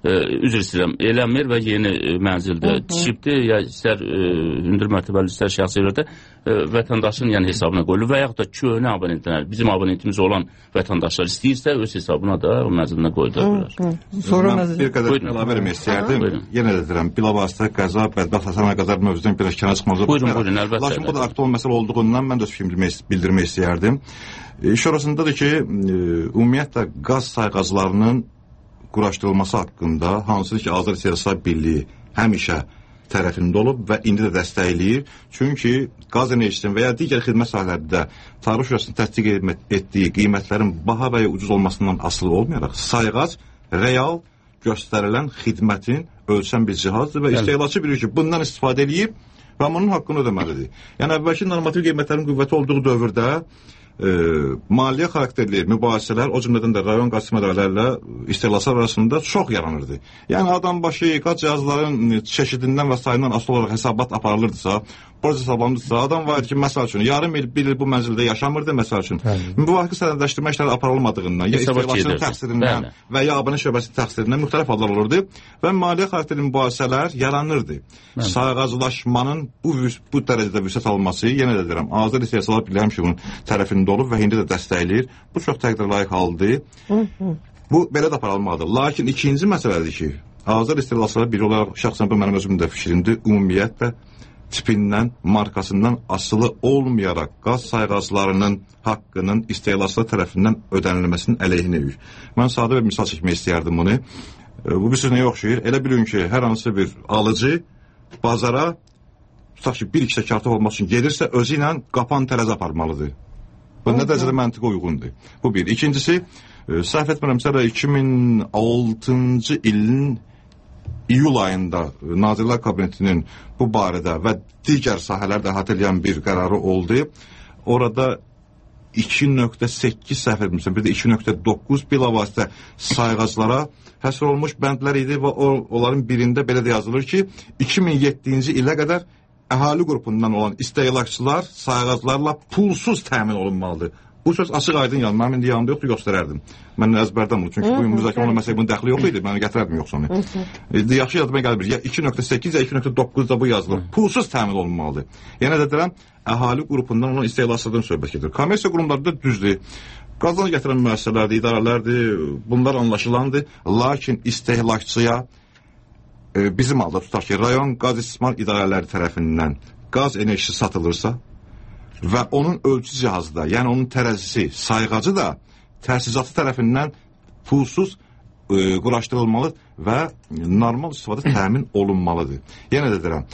üzr istəyirəm, eləmir və yeni mənzildə düşübdür, ya istər hündür mərtəbəli, istər şəxsi evlərdə vətəndaşın yəni hesabına qoyulur və yaxud da köhnə abonentlər, bizim abonentimiz olan vətəndaşlar istəyirsə öz hesabına da o mənzilinə qoyulur. Sonra mən bir qədər əlavə vermək istəyərdim. Yenə də deyirəm, bilavasitə qəza, bədbəxt Həsən Qəzar mövzudan biraz kənara çıxmamıza buyurun, əlbəttə. Lakin bu da aktual məsələ olduğundan mən də öz fikrimi bildirmək istəyərdim. İş orasındadır ki, ümumiyyətlə qaz sayğaclarının quraşdırılması haqqında hansıdır ki, Azər Siyasal Birliyi həmişə tərəfində olub və indi də dəstəkləyir. Çünki qaz enerjisinin və ya digər xidmət sahələrində Tarif Şurasının təsdiq etdiyi qiymətlərin baha və ya ucuz olmasından asılı olmayaraq, sayğac real göstərilən xidmətin ölçən bir cihazdır və istehlakçı bilir ki, bundan istifadə edib və bunun haqqını ödəməlidir. Yəni, əvvəlki normativ qiymətlərin qüvvəti olduğu dövrdə maliyyə xarakterli mübahisələr, o cümlədən də rayon qaz idarələrlə istehlakçılar arasında çox yaranırdı. Yəni adam başı qaz cihazların çeşidindən və sayından asılı olaraq hesabat aparılırdısa, borc hesablanırsa, adam var ki, məsəl üçün yarım il, bir il bu mənzildə yaşamırdı, məsəl üçün. Müvafiq sənədləşdirmə işləri aparılmadığından, ya istehlakçının təqsirindən və ya abunə şöbəsinin təqsirindən müxtəlif adlar olurdu və maliyyə xarakterli mübahisələr yaranırdı. Sayğaclaşmanın bu dərəcədə vüsət alması, yenə də deyirəm, Azər İstehsalat Birliyi həmişə bunun tərəfində olub və indi də dəstəkləyir. Bu çox təqdir layiq haldır. Bu belə də aparılmalıdır. Lakin ikinci məsələdir ki, Azər İstehsalat Birliyi olaraq şəxsən bu mənim özümün də fikrimdir, ümumiyyətlə tipindən, markasından asılı olmayaraq qaz sayğaclarının haqqının istehlakçılar tərəfindən ödənilməsinin əleyhinəyik. Mən sadə bir misal çəkmək istəyərdim bunu. Bu bir söz nəyə oxşayır? Elə bilin ki, hər hansı bir alıcı bazara tutaq ki, 1-2 kartop olmaq üçün gedirsə, özü ilə qapan tərəz aparmalıdır. Bu nə dərəcədə məntiqə uyğundur. Bu bir. İkincisi, səhv etmirəmsə də 2006-cı ilin iyul ayında Nazirlər Kabinetinin bu barədə və digər sahələrdə əhatə edən bir qərarı oldu. Orada 2.8 səhv etmirəm, bir də 2.9 bilavasitə sayğaclara həsr olmuş bəndlər idi və onların birində belə də yazılır ki, 2007-ci ilə qədər əhali qrupundan olan istehlakçılar sayğaclarla pulsuz təmin olunmalıdır. Bu söz açıq aydın yanım. Mənim indi yanımda yoxdur, göstərərdim. Mən əzbərdən olur. Çünki bu günümüzdəki ona məsələ bunun dəxli yox idi. Mən gətirərdim yoxsa onu. Yaxşı yazıma gəlir. Ya 2.8 ya 2.9-da bu yazılır. Pulsuz təmin olunmalıdır. Yenə də deyirəm, əhali qrupundan olan istehlakçılardan söhbət gedir. Kommersiya qurumlarında düzdür. Qazanc gətirən müəssisələrdir, idarələrdir. Bunlar anlaşılandır. Lakin istehlakçıya bizim halda tutaq ki, rayon qaz istismar idarələri tərəfindən qaz enerjisi satılırsa və onun ölçü cihazı da, yəni onun tərəzisi, sayğacı da təchizatı tərəfindən pulsuz quraşdırılmalı və normal istifadə təmin olunmalıdır. Yenə də deyirəm,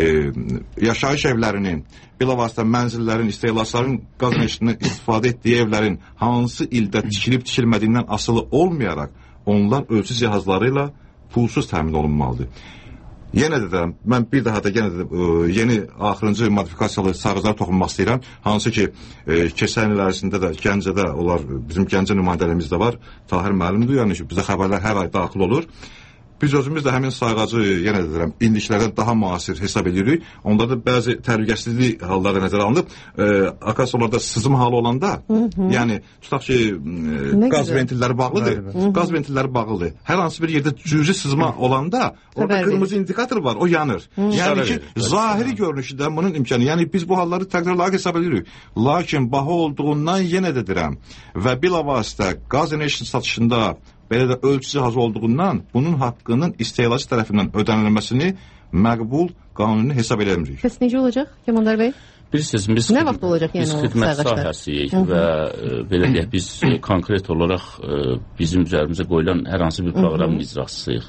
yaşayış evlərinin, bilavasitə mənzillərin, istehlakçıların qaz enerjisindən istifadə etdiyi evlərin hansı ildə tikilib tikilmədiyindən asılı olmayaraq onlar ölçü cihazları ilə pulsuz təmin olunmalıdır. Yenə də deyirəm, mən bir daha da yeni axırıncı modifikasiyalı sayğaclara toxunmaq istəyirəm. Hansı ki, keçən il ərzində də Gəncədə onlar, bizim Gəncə nümayəndələrimiz də var. Tahir müəllimdir, yəni ki, bizə xəbərlər hər ay daxil olur. Biz özümüz də həmin sayğacı, yenə də deyirəm, indikilərdən daha müasir hesab edirik. Onda da bəzi təhlükəsizlik halları nəzərə alınıb. Akasiyalarda sızım halı olanda, yəni tutaq ki, qaz ventilləri bağlıdır. Qaz ventilləri bağlıdır. Hər hansı bir yerdə cüzi sızma olanda, orada qırmızı indikator var, o yanır. Yəni ki, zahiri görünüşdə bunun imkanı. Yəni biz bu halları təqdirlayiq hesab edirik. Lakin baha olduğundan yenə də deyirəm və bilavasitə qaz enerjisi satışında belə də ölçü cihazı olduğundan bunun haqqının istehlakçı tərəfindən ödənilməsini məqbul, qanuni hesab edilmirik. Bəs necə olacaq, Kəmandar bəy? Bilirsiniz, nə vaxt olacaq yəni o xidmət sahəsiyik və belə deyək, biz konkret olaraq bizim üzərimizə qoyulan hər hansı bir proqramın icraçısıyıq.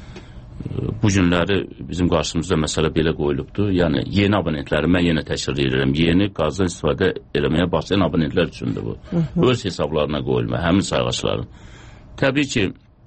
Bu günləri bizim qarşımızda məsələ belə qoyulubdur. Yəni, yeni abonentləri mən yenə təşkil edirəm. Yeni qazdan istifadə eləməyə başlayan abonentlər üçündür bu. Öz hesablarına qoyulma, həmin sayğacların. Təbii ki,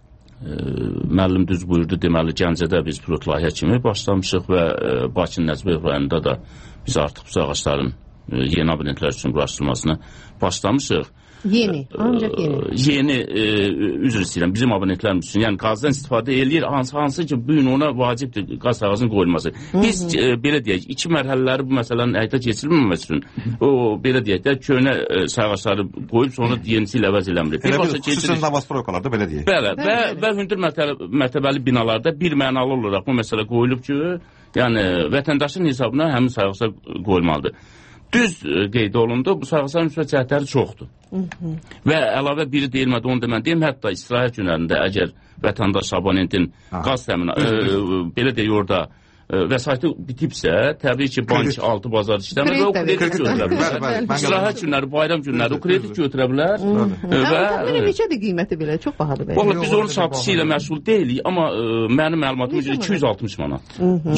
müəllim düz buyurdu, deməli Gəncədə biz pilot layihə kimi başlamışıq və Bakı Nəcəf rayonunda da biz artıq bu sayğacların yeni abonentlər üçün quraşdırılmasına başlamışıq. Yeni, ancaq yeni. Yeni, üzr istəyirəm, bizim abonentlərimiz üçün, yəni qazdan istifadə eləyir, hansı ki, bu gün ona vacibdir qaz sayğacının qoyulması. Biz, belə deyək, 2 mərhələləri bu məsələnin həyata keçirilməməsi üçün, belə deyək də, köhnə sayğacları qoyub, sonra yenisi ilə əvəz eləmirik. Elə bir xüsusən lavastroykalarda belə deyək. Bəli, və hündür mərtəbəli binalarda bir mənalı olaraq bu məsələ qoyulub ki, yəni vətəndaşın hesabına həmin sayğaclar qoyulmalıdır. Düz qeyd olundu, bu sayğacların müsbət cəhətləri çoxdur. Və əlavə biri deyilmədi, onu da mən deyim, hətta istirahət günlərində əgər vətəndaş abonentin qaz təminatı, belə deyək orada, vəsaiti bitibsə, təbii ki, bank altı bazar işləmir və o kredit götürə bilər. İstirahət günləri, bayram günləri o kredit götürə bilər. Təxminən neçədir qiyməti belə? Çox bahadır belə. Valla biz onun satışı ilə məşğul deyilik, amma mənim məlumatım üzrə 260 manat.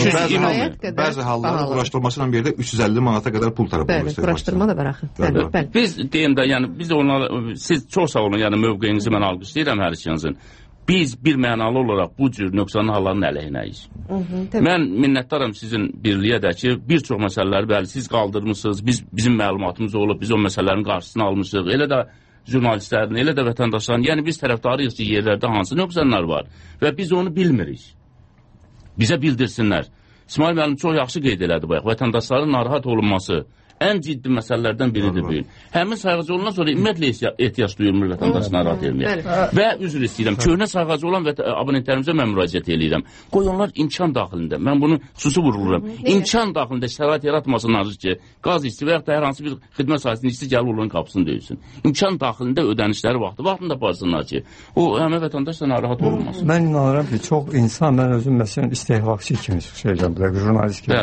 Bəzi halların quraşdırılmasıyla bir də 350 manata qədər pul tələb olur. Bəli, quraşdırma da var axı. Biz deyim də, yəni, biz onlara, siz çox sağ olun, yəni mövqeyinizi mən alqışlayıram hər ikinizin. Biz bir mənalı olaraq bu cür nöqsanlı halların əleyhinəyik. Mən minnətdaram sizin birliyə də ki, bir çox məsələləri bəli, siz qaldırmışsınız, bizim məlumatımız olub, biz o məsələlərin qarşısını almışıq, elə də jurnalistlərin, elə də vətəndaşların, yəni biz tərəfdarıyıq ki, yerlərdə hansı nöqsanlar var və biz onu bilmirik. Bizə bildirsinlər. İsmail müəllim çox yaxşı qeyd elədi bayaq, vətəndaşların narahat olunması ən ciddi məsələlərdən biridir bu gün. Həmin sayğacı olandan sonra ümumiyyətlə ehtiyac duyulmur vətəndaşı narahat etməyə. Və üzr istəyirəm, köhnə sayğacı olan abonentlərimizə mən müraciət edirəm. Qoy onlar imkan daxilində, mən bunu xüsusi vuruluram. İmkan daxilində şərait yaratmasınlar ki, qaz isti və yaxud da hər hansı bir xidmət sahəsində isti gəlib onların qapısını döysün. İmkan daxilində ödənişləri vaxtında aparsınlar ki, o həmin vətəndaş da narahat olunmasın. Mən inanıram ki, çox insan, mən özüm məsələn istehlakçı kimi şey edirəm, jurnalist kimi yox.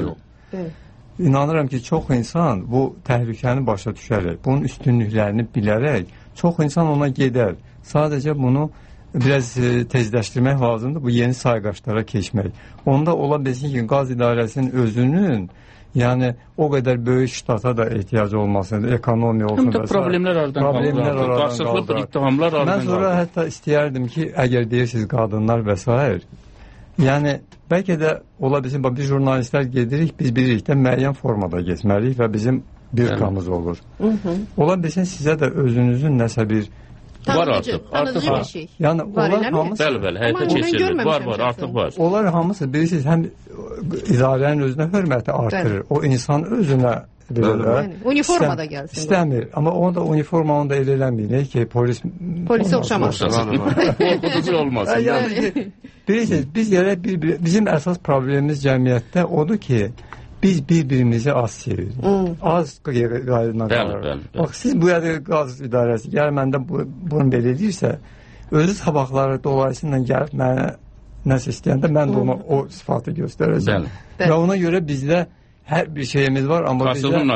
İnanıram ki, çox insan bu təhlükəni başa düşərək, bunun üstünlüklərini bilərək, çox insan ona gedər. Sadəcə bunu biraz tezləşdirmək lazımdır, bu yeni sayğaçlara keçmək. Onda ola bilsin ki, qaz idarəsinin özünün, yəni o qədər böyük ştata da ehtiyacı olmasın, ekonomiya olsun. Həm də problemlər aradan qalır. Qarşılıqlı ittihamlar aradan qalır. Mən sonra hətta istəyərdim ki, əgər deyirsiniz qadınlar və s. Yəni, bəlkə də ola bilsin, biz jurnalistlər gedirik, biz bilirik də müəyyən formada getməliyik və bizim birkamız olur. Ola bilsin, sizə də özünüzün nəsə bir var artıq var. Yəni onlar hamısı bəli, həyata keçirilir. Var, artıq var. Onlar hamısı bilirsiniz, həm idarənin özünə hörməti artırır. O insan özünə uniformada gəlsin. İstəmir, amma onu da uniformanı da elə eləmir ki, polis oxşamaz. Qorxuducu olmasın. Bilirsiniz, biz bizim əsas problemimiz cəmiyyətdə odur ki, biz bir-birimizi az sevirik. Az qayğına qalırıq. Bax, siz bu yerdə qaz idarəsi gəlir, məndə bunu belə edirsə, özü sabahları dolayısıyla gəlib mənə nəsə istəyəndə, mən də ona o sıfatı göstərəcəm. Və ona görə bizdə hər bir şeyimiz var, amma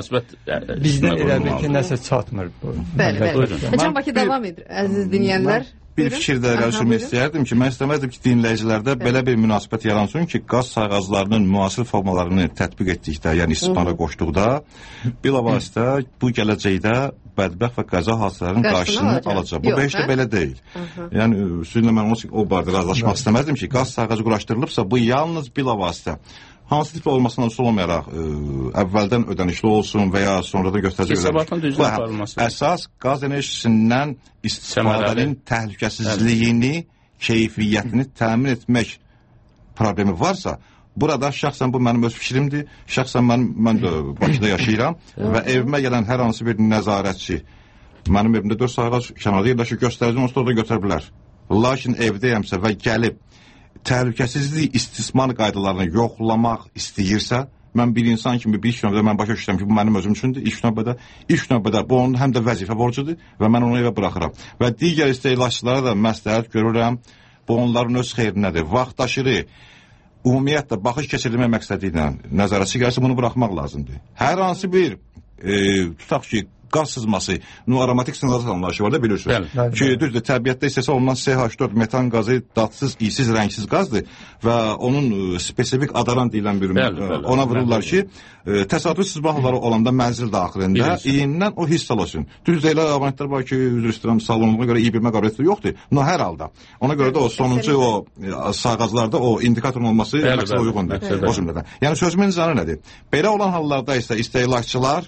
bizdən elə bir ki, nəsə çatmır. Bəli. Can Bakı davam edir, əziz dinləyənlər. Bir fikir də sürmək istəyərdim ki, mən istəməzdim ki, dinləyicilərdə belə bir münasibət yaransın ki, qaz sayğaclarının müasir formalarını tətbiq etdikdə, yəni istismara qoşduqda, bilavasitə bu gələcəkdə bədbəxt və qəza hadisələrinin qarşısını alacaq. Bu heç də belə deyil. Yəni, sizinlə mən o barədə razılaşmaq istəməzdim ki, qaz sayğacı quraşdırılıbsa, bu yalnız bilavasitə hansı tipli olmasından asılı olmayaraq əvvəldən ödənişli olsun və ya sonradan göstərəcək əsas qaz enerjisindən istifadənin təhlükəsizliyini, keyfiyyətini təmin etmək problemi varsa, burada şəxsən bu mənim öz fikrimdir. Şəxsən mən də Bakıda yaşayıram və evimə gələn hər hansı bir nəzarətçi mənim evimdə 4 sayğac kənarda yerləşir, göstəricini onsuz da götürə bilər. Lakin evdəyəmsə və gəlib təhlükəsizlik istismar qaydalarını yoxlamaq istəyirsə, mən bir insan kimi bir iş növbədə mən başa düşürəm ki, bu mənim özüm üçündür. İlk növbədə bu onun həm də vəzifə borcudur və mən onu evə buraxıram. Və digər istehlakçılara da məsləhət görürəm, bu onların öz xeyrinədir. Vaxtaşırı ümumiyyətlə baxış keçirilmək məqsədi ilə nəzarətçi gəlsə bunu buraxmaq lazımdır. Hər hansı bir tutaq ki, qaz sızması, aromatik sınırlı anlayışı var da bilirsiniz. Ki, düzdür, təbiətdə istəsə olunan CH4 metan qazı dadsız, iysiz, rəngsiz qazdır və onun spesifik adaran deyilən bir ona vururlar ki, təsadüf sızmaları olanda mənzil daxilində iyindən o hiss alışın. Düzdür, elə abonentlər var ki, üzr istəyirəm, salonuna görə iyi bilmə qabiliyyəti yoxdur. Hər halda. Ona görə də o sonuncu o sayğaclarda o indikatorun olması məqsədə uyğundur. O cümlədən. Yəni, sözümün izahı nədir? Belə olan hallarda isə istehlakçılar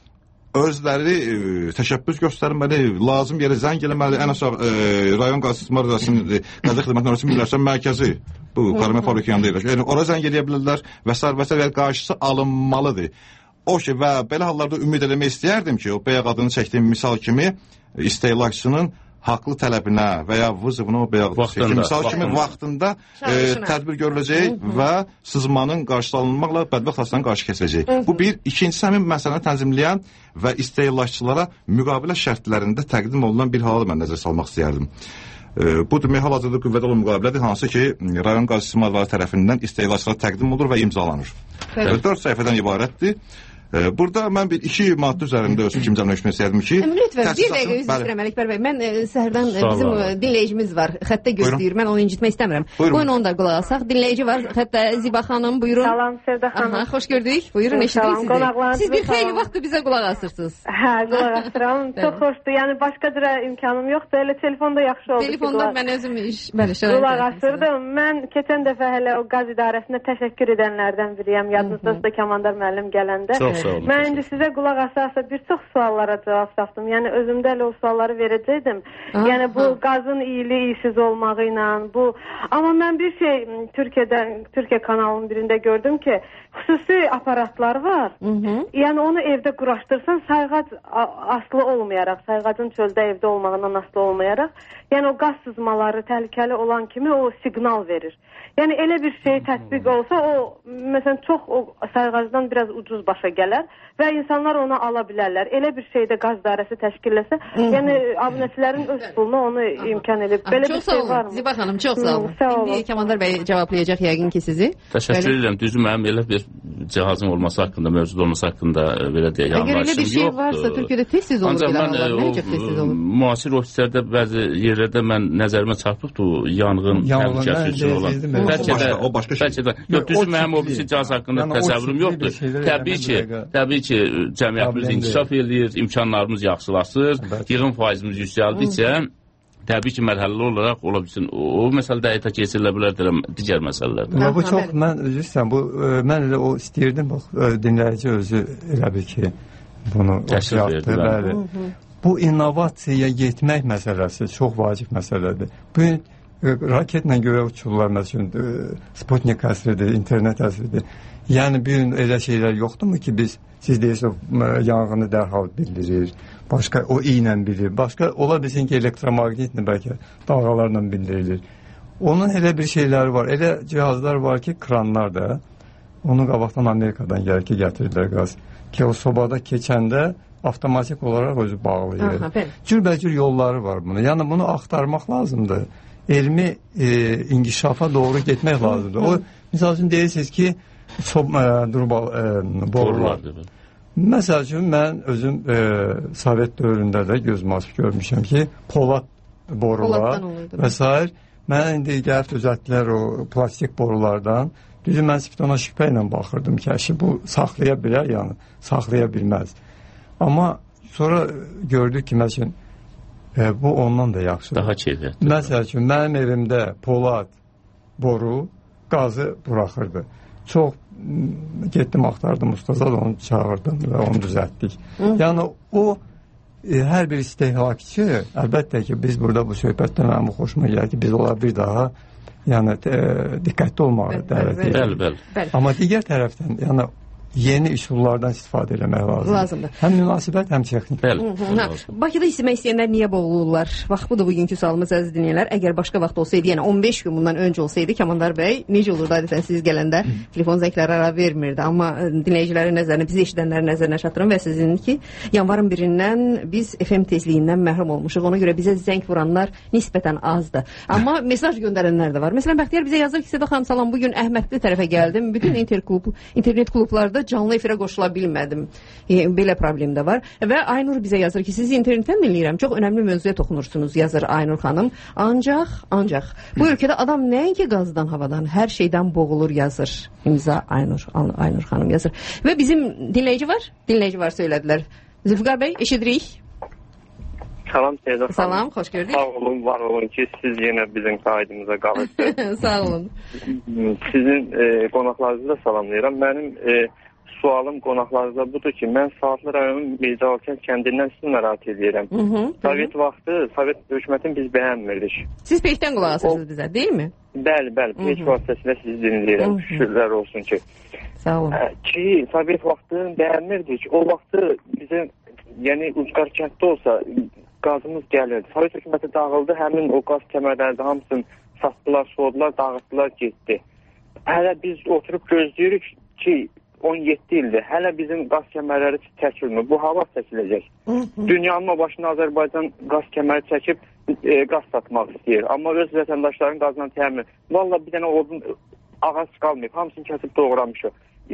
özləri təşəbbüs göstərməli, lazım yerə zəng eləməli, ən aşağı rayon qaz istismar idarəsinin qəza xidmətinin orası birləşən mərkəzi, bu Qarama fabriki yanında yerləşir. Yəni, ora zəng eləyə bilirlər və və qarşısı alınmalıdır. O ki, və belə hallarda ümid eləmək istəyərdim ki, o bayaq adını çəkdiyim misal kimi istehlakçının haqlı tələbinə və ya vızıvına o bayaq misal kimi vaxtında tədbir görüləcək və sızmanın qarşısı alınmaqla bədbəxt hadisənin qarşı kəsiləcək. Bu bir. İkincisi, həmin məsələni tənzimləyən və istehlakçılara müqavilə şərtlərində təqdim olunan bir halı mən nəzərə salmaq istəyərdim. Bu demək hal-hazırda qüvvədə olan müqavilədir, hansı ki, rayon qaz istismarları tərəfindən istehlakçılara təqdim olur və imzalanır. 4 səhifədən ibarətdir. Burada mən iki maddə üzərində öz fikrimi cəmləşmək istəyərdim ki... Lütfən, bir dəqiqə üzr istəyirəm, Ələkbər bəy. Mən səhərdən bizim dinləyicimiz var, xəttə gözləyir. Mən onu incitmək istəmirəm. Buyurun onu da qulaq alsaq. Dinləyici var, xəttə Ziba xanım, buyurun. Salam, Sevda xanım. Xoş gördük. Buyurun, eşidirik sizi. Siz bir xeyli vaxtdır bizə qulaq asırsınız. Hə, qulaq asıram. Çox xoşdur. Yəni, başqa cürə imkanım yoxdur. Elə telefonda yaxşı oldu. Telefonda mən özüm qulaq asırdım. Mən keçən dəfə hələ o qaz idarəsinə təşəkkür edənlərdən biriyəm. Yadınızda Kamandar müəllim gələndə. Mən indi sizə qulaq asarsa bir çox suallara cavab tapdım. Yəni özümdə elə o sualları verəcəkdim. Yəni bu qazın iyili iyisiz olmağı ilə bu. Amma mən bir şey Türkiyə kanalının birində gördüm ki, xüsusi aparatlar var. Yəni onu evdə quraşdırsan sayğac asılı olmayaraq, sayğacın çöldə evdə olmağından asılı olmayaraq, yəni o qaz sızmaları təhlükəli olan kimi o siqnal verir. Yəni elə bir şey tətbiq olsa o məsələn çox o sayğacdan biraz ucuz başa gəlir. gələr və insanlar onu ala bilərlər. Elə bir şeydə qaz dairəsi təşkil etsə, yəni abunəçilərin öz puluna onu imkan edib. Belə bir şey varmı? Ziba xanım, çox sağ olun. İndi Kamandar bəy cavablayacaq yəqin ki sizi. Təşəkkür edirəm. Düzü mənim elə bir cihazın olması haqqında, mövcud olması haqqında belə deyək, anlayışım yoxdur. Əgər elə bir şey varsa, Türkiyədə tez-tez olur. Ancaq mən müasir ofislərdə bəzi yerlərdə mən nəzərimə çarpıbdır yanğın təhlükəsi üçün olan. Bəlkə də, düzü mənim ofisi cihaz haqqında təsəvvürüm yoxdur. Təbii ki, cəmiyyətimiz inkişaf edir, imkanlarımız yaxşılaşır, yığın faizimiz yüksəldikcə, təbii ki, mərhələli olaraq ola bilsin. O məsələdə həyata keçirilə bilər digər məsələlərdə. Bu çox, mən üzrsən, mən elə o istəyirdim, dinləyici özü elə bir ki, bunu təşkil verdi. Bu innovasiyaya getmək məsələsi çox vacib məsələdir. Bu raketlə görə uçurlar, məsələn, Sputnik əsridir, internet əsridir. Yəni, bir gün elə şeylər yoxdurmu ki, siz deyirsiniz, yanğını dərhal bildirir, başqa o ilə bilir, başqa ola bilsin ki, elektromaqnitlə bəlkə dalğalarla bildirilir. Onun elə bir şeyləri var, elə cihazlar var ki, kranlar da, onu qabaqdan Amerikadan gəlir ki, gətirirlər qaz, ki, o sobada keçəndə avtomatik olaraq özü bağlayır. Cürbəcür yolları var bunu, yəni bunu axtarmaq lazımdır. Elmi inkişafa doğru getmək lazımdır. O, misal üçün deyirsiniz ki, borular. Məsəl üçün, mən özüm Sovet dövründə də gözüm açıb görmüşəm ki, polad borular və s. Mən indi gəlib düzəltdilər o plastik borulardan. Düzü, mən ona şübhə ilə baxırdım ki, bu saxlaya bilər, yəni saxlaya bilməz. Amma sonra gördük ki, məsələn, bu ondan da yaxşıdır. Daha keyfiyyətdir. Məsəl üçün, mənim evimdə polad boru qazı buraxırdı. Çox getdim, axtardım ustaza da onu çağırdım və onu düzəltdik. Yəni o hər bir istehlakçı, əlbəttə ki, biz burada bu söhbətdən mənim xoşuma gəlir ki, biz ola bir daha yəni diqqətli olmağı dəvət edirik. Bəli. Amma digər tərəfdən yəni yeni üsullardan istifadə eləmək lazımdır. Həm münasibət, həm texnik. Bakıda ismək istəyənlər niyə boğulurlar? Bax, bu da bugünkü sualımız, əziz dinləyənlər. Əgər başqa vaxt olsaydı, yəni 15 gün bundan öncə olsaydı, Kamandar bəy necə olurdu adətən siz gələndə? Telefon zəngləri ara vermirdi. Amma dinləyicilərin nəzərinə, bizi eşidənlərin nəzərinə çatdırım və sizin ki, yanvarın 1-dən biz FM tezliyindən məhrum olmuşuq. Ona görə bizə zəng vuranlar nisbətən azdır. Amma mesaj göndərənlər də var. Məsələn, Bəxtiyar bizə yazır ki, Səda xanım, salam, bugün Əhmədli tərəfə gəldim. Bütün internet klublarda canlı efirə qoşula bilmədim. Belə problem də var. Və Aynur bizə yazır ki, sizi internetdən dinləyirəm. Çox önəmli mövzuya toxunursunuz, yazır Aynur xanım. Ancaq bu ölkədə adam nəinki qazdan, havadan, hər şeydən boğulur, yazır. İmza Aynur xanım yazır. Və bizim dinləyici var söylədilər. Zülfüqar bəy, eşidirik. Salam Seyda xanım. Salam, xoş gördük. Sağ olun, var olun ki, siz yenə bizim qaydımıza qalırsınız. Sağ olun. Sizin qonaqlarınızı da salamlayıram. Mənim sualım qonaqlarınıza budur ki, mən Saatlı rayonun Mirzəalkənd kəndindən sizi narahat edirəm. Sovet vaxtı, Sovet hökumətin biz bəyənmirdik. Siz Peykdən qulaq asırsınız bizə, deyil mi? Bəli, Peyk vasitəsilə sizi dinləyirəm. Şükürlər olsun ki. Sağ olun. Ki, Sovet vaxtını bəyənmirdik. O vaxtı bizə, yəni Ucqar kənddə olsa, qazımız gəlirdi. Sovet hökuməti dağıldı, həmin o qaz kəmərlərdə hamısını satdılar, soğudular, dağıtdılar, getdi. Hələ biz oturub gözləyirik ki, 17 ildir. Hələ bizim qaz kəmərləri çəkilmir. Bu hava çəkiləcək. Dünyanın o başına Azərbaycan qaz kəməri çəkib qaz satmaq istəyir. Amma öz vətəndaşların qazla təmin. Valla bir dənə odun ağac qalmayıb. Hamısını kəsib doğramışıq.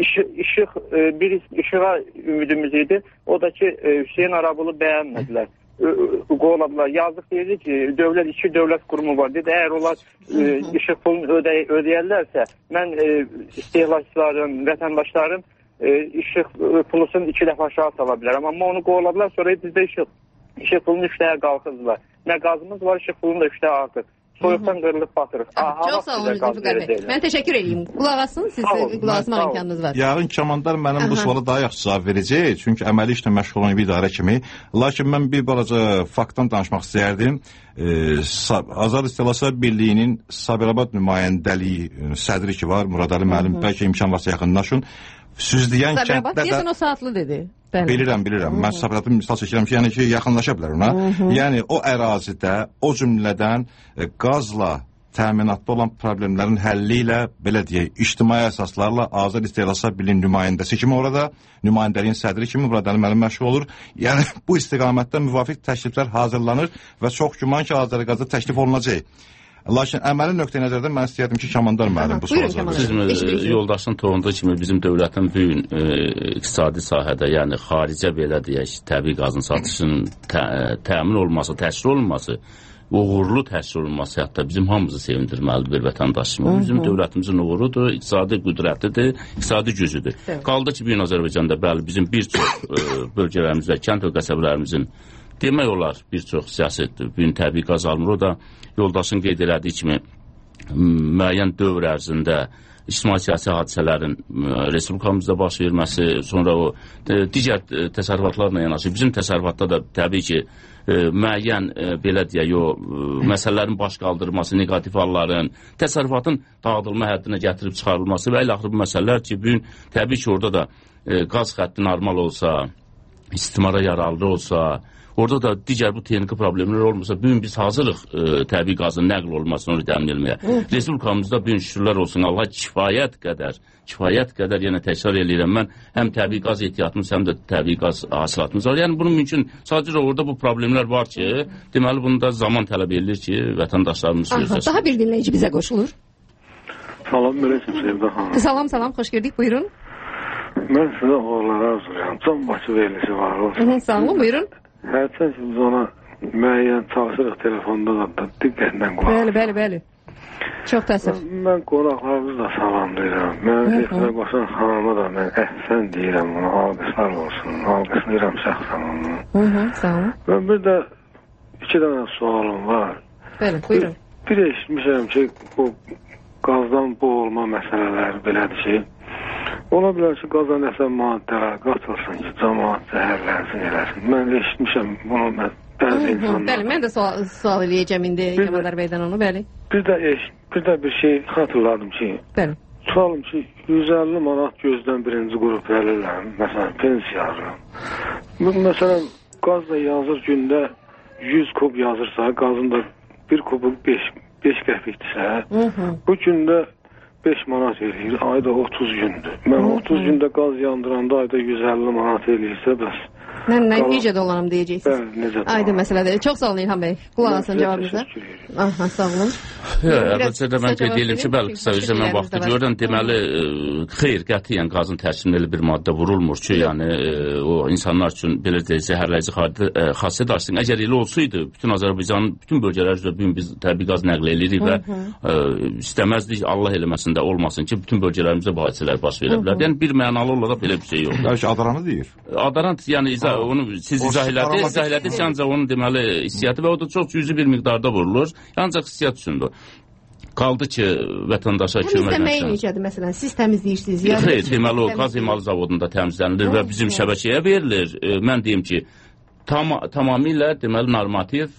Bir işığa ümidimiz idi. O da ki, Hüseyin Arabulu bəyənmədilər. Qovladılar. Yazıq deyildi ki, iki dövlət qurumu var. Dedi, əgər onlar işıq pulunu ödəyərlərsə, mən istehlakçıların, vətəndaşların işıq pulusun 2 dəfə aşağı sala bilərəm. Amma onu qovladılar, sonra bizdə işıq pulunu 3 dəfə qalxızdılar. Nə qazımız var, işıq pulunu da 3 dəfə artıq. Soyuqdan qırılıb batırıq. Çox sağ olun, Zülfüqar bəy. Mən təşəkkür edeyim. Qulaq asın, siz qulaq asmaq imkanınız var. Yarın Kamandar mənim bu suala daha yaxşı cavab verəcək. Çünki əməli işlə məşğul olan bir idarə kimi. Lakin mən bir balaca faktdan danışmaq istəyərdim. Azad İstehlakçılar Birliyinin Sabirabad nümayəndəliyi sədri ki var, Murad Əli müəllim, bəlkə imkan varsa yaxınlaşın. Süzləyən kənddə də... Deyəsən o saatlı dedi. Bilirəm. Mən Sabirabadın misal çəkirəm ki, yəni ki, yaxınlaşa bilər ona. Yəni o ərazidə, o cümlədən qazla təminatda olan problemlərin həlli ilə, belə deyək, ictimai əsaslarla Azər İstehlakçılar Birliyinin nümayəndəsi kimi orada, nümayəndəliyin sədri kimi burada deməli məşğul olur. Yəni bu istiqamətdə müvafiq təkliflər hazırlanır və çox güman ki, Azərqazda təklif olunacaq. Lakin əməli nöqteyi nəzərdən mən istəyirdim ki, Kamandar müəllim bu sualları. Siz yoldaşın toxunduğu kimi bizim dövlətin bu gün iqtisadi sahədə, yəni xaricə belə deyək, təbii qazın satışının təmin olunması, təşkil olunması, uğurlu təşkil olunması hətta bizim hamımızı sevindirməlidir bir vətəndaş kimi. Bizim dövlətimizin uğurudur, iqtisadi qüdrətidir, iqtisadi gücüdür. Qaldı ki, bu gün Azərbaycanda bəli bizim bir çox bölgələrimizdə, kənd və qəsəbələrimizin demək olar bir çox siyasətdir. Bu gün təbii qaz alınır, o da yoldaşın qeyd elədiyi kimi müəyyən dövr ərzində ictimai-siyasi hadisələrin Respublikamızda baş verməsi, sonra o digər təsərrüfatlarla yanaşı. Bizim təsərrüfatda da təbii ki, müəyyən, belə deyək, o məsələlərin baş qaldırılması, negativ halların, təsərrüfatın dağıdılma həddinə gətirib çıxarılması və ilaxır bu məsələlər ki, bugün təbii ki, orada da qaz xətti normal olsa, istismara yararlı olsa, orada da digər bu texniki problemlər olmasa, bugün biz hazırıq təbii qazın nəql olmasını onu təmin etməyə. Respublikamızda bugün şükürlər olsun Allah kifayət qədər yenə təkrar eləyirəm mən, həm təbii qaz ehtiyatımız, həm də təbii qaz hasilatımız var. Yəni bunun mümkün, sadəcə orada bu problemlər var ki, deməli bunu da zaman tələb edilir ki, vətəndaşlarımız sözləsin. Daha bir dinləyici bizə qoşulur. Salam, mələkəm Sevda xanım. Salam, xoş gördük, buyurun. Mən sizə oğullara arzulayam, can başı verilisi var olsun. Sağ olun, buyurun. Hərçən ki, biz ona müəyyən çalışırıq telefonda da diqqətlə qulaq. Bəli. Çox təəssüf. Mən qonaqlarımızı da salamlayıram. Mən seçmə qoşan xanıma da mən əhsən deyirəm ona, alqıslar olsun. Alqıslayıram şəxsən onu. Sağ olun. Mən bir də 2 dənə sualım var. Bəli, buyurun. Bir eşitmişəm ki, bu qazdan boğulma məsələləri belədir ki, ola bilər ki, qaza nəsə maddələr qatılsın ki, cəmaat zəhərlənsin eləsin. Mən eşitmişəm bunu bəzi insanlar. Bəli, mən də sual eləyəcəm indi Kamandar bəydən onu, bəli. Bir də bir şey xatırladım ki, sualım ki, 150 manat gözdən birinci qrup verirlər, məsələn, pensiyalı. Məsələn, qaz da yazır gündə 100 kub yazırsa, qazın da bir kubu 5 qəpikdirsə, bu gündə 5 manat eləyir, ayda 30 gündür. Mən 30 gündə qaz yandıranda ayda 150 manat eləyirsə, bəs. Mən necə dolanım deyəcəksiniz. Bəli, necə dolanım. Aydın məsələdir. Çox sağ olun İlham bəy. Qulaq asın cavabınıza. Aha, sağ olun. Əvvəlcə də mən qeyd edelim ki, bəli, qısa özə mən vaxtı görürəm. Deməli, xeyr, qətiyyən qazın tərkibində bir maddə vurulmur ki, yəni o insanlar üçün belə deyək, zəhərləyici xassiyyət daşısın. Əgər elə olsaydı, bütün Azərbaycanın bütün bölgələri üzrə bugün biz təbii qaz nəql edirik və istəməzdik Allah eləməsin də olmasın ki, bütün bölgələrimizdə bu hadisələr baş verə bilər. Yəni bir mənalı olaraq belə bir şey yoxdur. Bəlkə Adaranı deyir. Adaran, yəni onu siz izah elədiniz, ancaq onun deməli hissiyatı və o da çox cüzi bir miqdarda vurulur. Ancaq hissiyat üçündür. Qaldı ki, vətəndaşa kömək etmək necədir, məsələn, siz təmizləyirsiniz? Xeyr, deməli o qaz emalı zavodunda təmizlənilir və bizim şəbəkəyə verilir. Mən deyim ki, tamamilə deməli normativ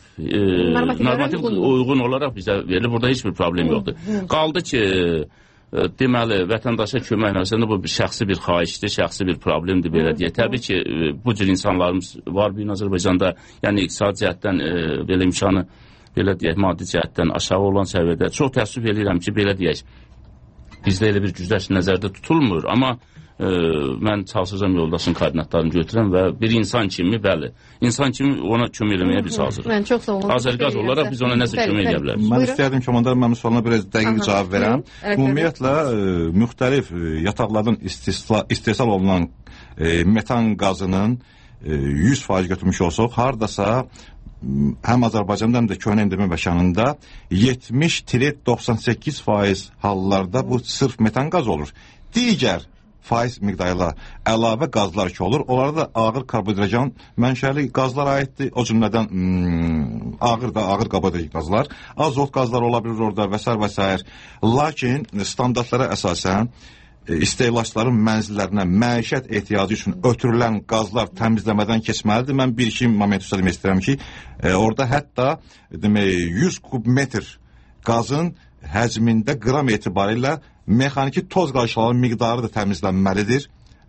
uyğun olaraq bizə verilir. Burada heç bir problem yoxdur. Qaldı ki, deməli, vətəndaşa kömək məsələn, bu şəxsi bir xahişdir, şəxsi bir problemdir, belə deyək. Təbii ki, bu cür insanlarımız var bir Azərbaycanda, yəni iqtisadi cəhətdən belə imkanı, belə deyək, maddi cəhətdən aşağı olan səviyyədə. Çox təəssüf edirəm ki, belə deyək, bizdə elə bir güzəşt nəzərdə tutulmur, amma mən çalışacağım yoldaşın koordinatlarını götürəm və bir insan kimi, bəli, insan kimi ona kömək eləməyə biz hazırıq. Mən çox sağ olun. Azərqaz olaraq biz ona nəsə kömək edə bilərik. Mən istəyərdim ki, Kamandar mənim sualına biraz dəqiq cavab verəm. Ümumiyyətlə, müxtəlif yataqlardan istehsal olunan metan qazının 100% götürmüş olsaq, hardasa həm Azərbaycanda, həm də köhnə endirmə məkanında 70-98% hallarda bu sırf metan qaz olur. Digər faiz miqdarıyla əlavə qazlar ki olur, onlara da ağır karbohidrogen mənşəli qazlar aiddir. O cümlədən ağır karbohidrogen qazlar, azot qazlar ola bilir orada və s. Lakin standartlara əsasən istehlakçıların mənzillərinə məişət ehtiyacı üçün ötürülən qazlar təmizləmədən keçməlidir. Mən bir-iki moment üstəlik istəyirəm ki, orada hətta 100 kubmetr qazın həcmində qram etibarilə mexaniki toz qarşılanan miqdarı da təmizlənməlidir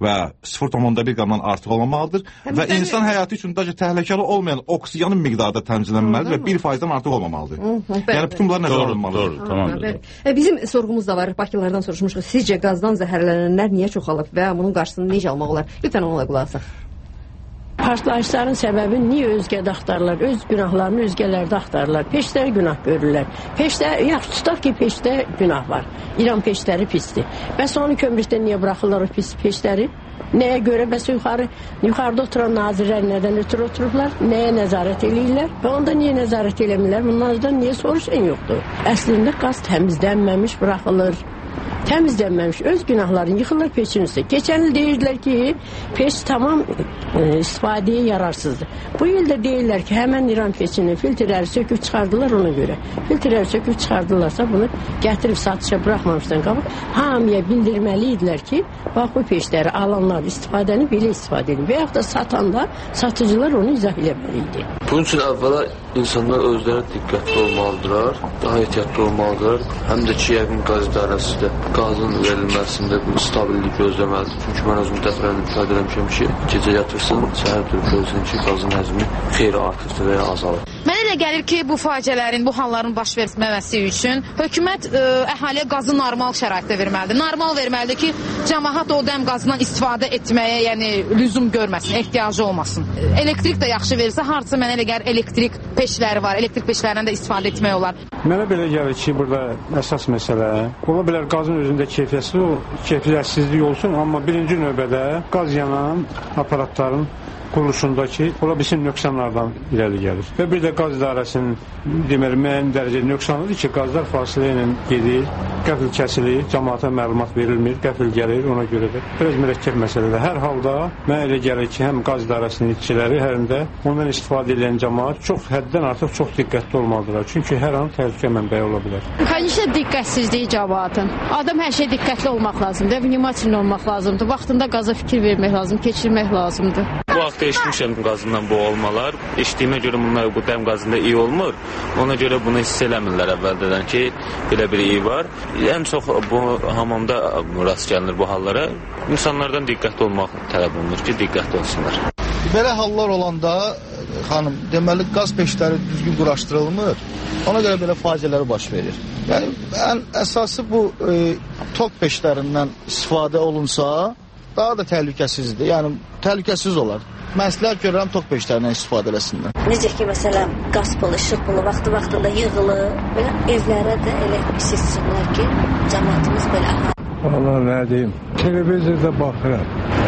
və 0,1 qramdan artıq olmamalıdır və insan həyatı üçün daha təhlükəli olmayan oksigenin miqdarı da təmizlənməlidir və 1%-dən artıq olmamalıdır. Yəni bütün bunlar nəzərə alınmalıdır. Doğru, tamamdır. Bizim sorğumuz da var. Bakılardan soruşmuşuq. Sizcə qazdan zəhərlənənlər niyə çoxalıb və bunun qarşısını necə almaq olar? Lütfən ona qulaq asaq. Partlayışların səbəbi niyə özgədə axtarırlar? Öz günahlarını özgələrdə axtarırlar. Peşlər günah görürlər. Peşlər, yaxşı tutaq ki, peşdə günah var. İran peşləri pisdir. Bəs onu kömrükdə niyə buraxırlar o pis peşləri? Nəyə görə? Bəs yuxarıda oturan nazirlər nədən ötürü otururlar? Nəyə nəzarət eləyirlər? Və onda niyə nəzarət eləmirlər? Bunlardan niyə soruşan yoxdur? Əslində qaz təmizlənməmiş buraxılır. Təmizlənməmiş öz günahlarını yıxırlar peşin üstə. Keçən il deyirdilər ki, peş tamam istifadəyə yararsızdır. Bu il də deyirlər ki, həmən İran peşinin filtrləri söküb çıxardılar ona görə. Filtrləri söküb çıxardılarsa bunu gətirib satışa buraxmamışdan qabaq hamıya bildirməli idilər ki, bax bu peşləri alanlar istifadəni belə istifadə edin. Və yaxud da satanda satıcılar onu izah eləməli idi. Bunun üçün əvvəla insanlar özləri diqqətli olmalıdırlar, daha ehtiyatlı olmalıdırlar. Həm də ki, yəqin qaz idarəsi də qazın verilməsində bir stabillik gözləməlidir. Çünki mən özüm dəfələrlə müşahidə eləmişəm ki, gecə yatırsan, səhər durub görürsən ki, qazın həzmi xeyli artıqdır və ya azalır. Mənə elə gəlir ki, bu faciələrin, bu halların baş verməməsi üçün hökumət əhaliyə qazı normal şəraitdə verməlidir. Normal verməlidir ki, cəmaət o dəm qazından istifadə etməyə, yəni lüzum görməsin, ehtiyacı olmasın. Elektrik də yaxşı verirsə, hardasa mənə elə gəlir elektrik peşləri var, elektrik peşlərindən də istifadə etmək olar. Mənə belə gəlir ki, burada əsas məsələ ola bilər qazın özündə keyfiyyətsizlik olsun, amma birinci növbədə qaz yanan aparatların quruluşundakı ola bilsin nöqsanlardan irəli gəlir. Və bir də qaz idarəsinin deməli müəyyən dərəcədə nöqsanıdır ki, qazlar fasilə ilə gedir, qəfil kəsilir, cəmaata məlumat verilmir, qəfil gəlir, ona görə də biraz mürəkkəb məsələdir. Hər halda mənə elə gəlir ki, həm qaz idarəsinin işçiləri, həm də ondan istifadə edən cəmaat çox həddən artıq çox diqqətli olmalıdırlar. Çünki hər an təhlükə mənbəyi ola bilər. Xəncə diqqətsizlik cəmaatın. Adam hər şey diqqətli olmaq lazımdır, vnimativli olmaq lazımdır. Vaxtında qaza fikir vermək lazım, keçirmək lazımdır. Bu vaxtda eşitmişəm qazından bu olmalar. Eşitdiyimə görə bunlar bu dəm qazında iyi olmur. Ona görə bunu hiss eləmirlər əvvəldən ki, belə bir iyi var. Ən çox bu hamamda rast gəlinir bu hallara. İnsanlardan diqqətli olmaq tələb olunur ki, diqqətli olsunlar. Belə hallar olanda, xanım, deməli qaz peşləri düzgün quraşdırılmır. Ona görə belə faciələr baş verir. Yəni, ən əsası bu tok peşlərindən istifadə olunsa, daha da təhlükəsizdir. Yəni, təhlükəsiz olar. Məsləhət görürəm tok peşlərindən istifadə eləsinlər. Necə ki, məsələn, qaz pulu, işıq pulu vaxtı-vaxtında yığılır. Belə evlərə də elə pis etsinlər ki, cəmaatımız belə aha. Allah nə deyim, televizorda baxıram.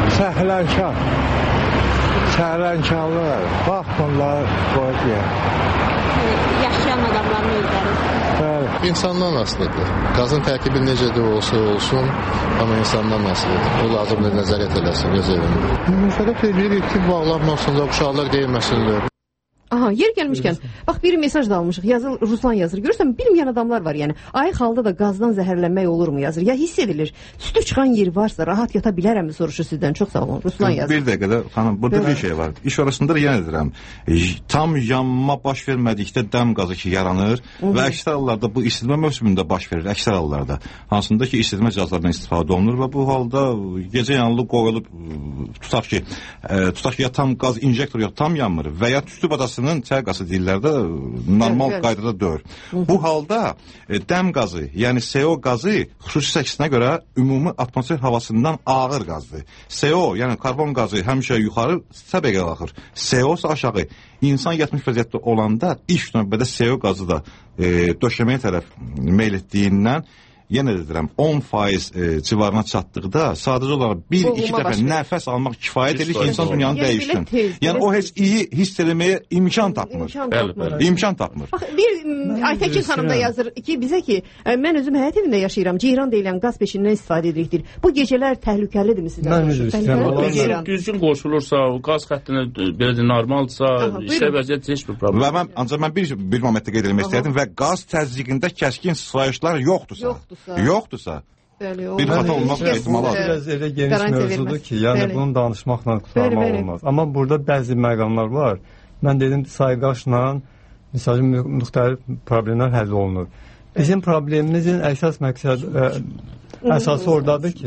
Səhlənkarlar, baxmırlar, qoyuyor. Yaşayan adamların özləri. İnsandan asılıdır. Qazın tərkibi necə də olsa olsun, amma insandan asılıdır. Bu lazımdır nəzarət eləsin, öz evində. Müsələt edirik ki, bağlanmasınlar, uşaqlar deyilməsinlər. Aha, yer gəlmişkən, bax bir mesaj da almışıq, Ruslan yazır. Görürsən, bilməyən adamlar var, yəni. Ayıq halda da qazdan zəhərlənmək olurmu yazır. Ya hiss edilir, sütü çıxan yer varsa rahat yata bilərəmmi soruşur sizdən. Çox sağ olun, Ruslan yazır. Bir dəqiqədə, xanım, burada bir şey var. İş arasında da yenə edirəm. Tam yanma baş vermədikdə dəm qazı ki yaranır və əksər hallarda bu isitmə mövsümündə baş verir, əksər hallarda. Hansında ki, isitmə cihazlarından istifadə olunur və bu halda gecə yanılı qoyulub, tutaq ki, ya tam qaz injektor, ya tam yanmır və ya tüstü badasının çay qazı deyirlərdə normal qaydada döyür. Bu halda dəm qazı, yəni CO qazı xüsusi çəkisinə görə ümumi atmosfer havasından ağır qazdır. CO, yəni karbon qazı həmişə yuxarı səbəqə qalxır. CO isə aşağı. İnsan yatmış vəziyyətdə olanda ilk növbədə CO qazı da döşəməyə tərəf meyl etdiyindən yenə dedirəm 10% civarına çatdıqda sadəcə olaraq 1-2 dəfə nəfəs almaq kifayət edir ki, insan dünyanı dəyişsin. Yəni o heç iyi hiss eləməyə imkan tapmır. İmkan tapmır. Bir Aytəkin xanım da yazır ki, bizə ki, mən özüm həyat evində yaşayıram, ceyran deyilən qaz peşindən istifadə edirikdir. Bu gecələr təhlükəlidirmi sizə? Mən üzr istəyirəm. Düzgün qoşulursa, qaz xəttinə belə normaldırsa, işə vəziyyət heç bir problem. Və ancaq mən bir momentdə qeyd etmək istəyirdim və qaz təzyiqində kəskin sıçrayışlar yoxdursa, bir xata olmaq ehtimalı biraz elə geniş mövzudur ki, yəni bunun danışmaqla qurtarmaq olmaz. Amma burada bəzi məqamlar var. Mən dedim, sayqaşla müxtəlif problemlər həll olunur. Bizim problemimizin əsas məqsəd, əsası oradadır ki,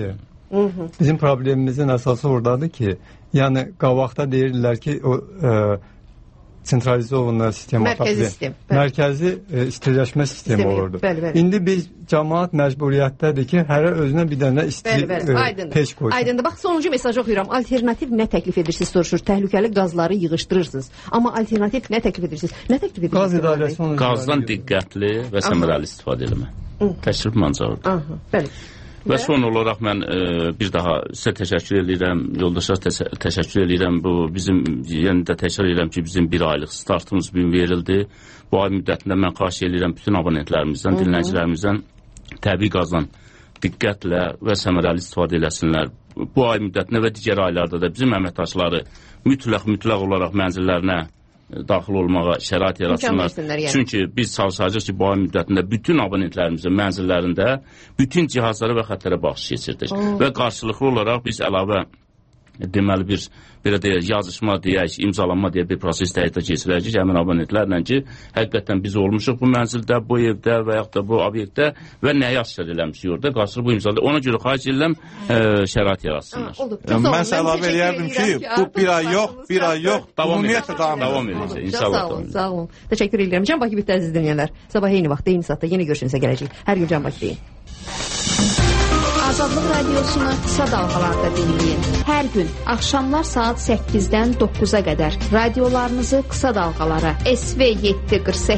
Bizim problemimizin əsası oradadır ki, yəni qabaqda deyirlər ki, o sentralizə olunan sistem, mərkəzi istiləşmə sistemi olurdu. İndi biz cəmaət məcburiyyətdədir ki, hərə özünə bir dənə peş qoysun. Aydındır. Bax, sonuncu mesajı oxuyuram. Alternativ nə təklif edirsiniz soruşur. Təhlükəli qazları yığışdırırsınız. Amma alternativ nə təklif edirsiniz? Nə təklif edirsiniz? Qaz idarəsi qazdan diqqətli və səmərəli istifadə etmə. Təşrif məncədir. Bəli. Və son olaraq mən bir daha sizə təşəkkür edirəm, yoldaşlar təşəkkür edirəm. Bu bizim, yəni də təşəkkür edirəm ki, bizim bir aylıq startımız bugün verildi. Bu ay müddətində mən xahiş edirəm bütün abonentlərimizdən, dinləyicilərimizdən təbii qazdan diqqətlə və səmərəli istifadə eləsinlər. Bu ay müddətində və digər aylarda da bizim əməkdaşları mütləq olaraq mənzillərinə daxil olmağa şərait yaratsınlar. Çünki biz çalışacağıq ki, bu ay müddətində bütün abonentlərimizin mənzillərində bütün cihazlara və xətlərə baxış keçirdik. Və qarşılıqlı olaraq biz əlavə deməli bir belə deyək, yazışma deyək, imzalanma deyək bir proses həyata keçirəcək həmin abonentlərlə ki, həqiqətən biz olmuşuq bu mənzildə, bu evdə və yaxud da bu obyektdə və nəyi aşkar eləmişik orada, qarşılıq bu imzalı. Ona görə xahiş edirəm şərait yaratsınlar. Mən əlavə eləyərdim ki, bu bir ay yox, ümumiyyətlə davam edəcək. İnşallah. Sağ olun. Təşəkkür edirəm. Can Bakı bitdi əziz dinləyənlər. Sabah eyni vaxtda, eyni saatda yenə görüşünüzə gələcək. Hər gün Can Bakı deyin. Azadlıq radiosunu qısa dalğalarda dinləyin. Hər gün axşamlar saat 8-dən 9-a qədər radiolarınızı qısa dalğalara SV 748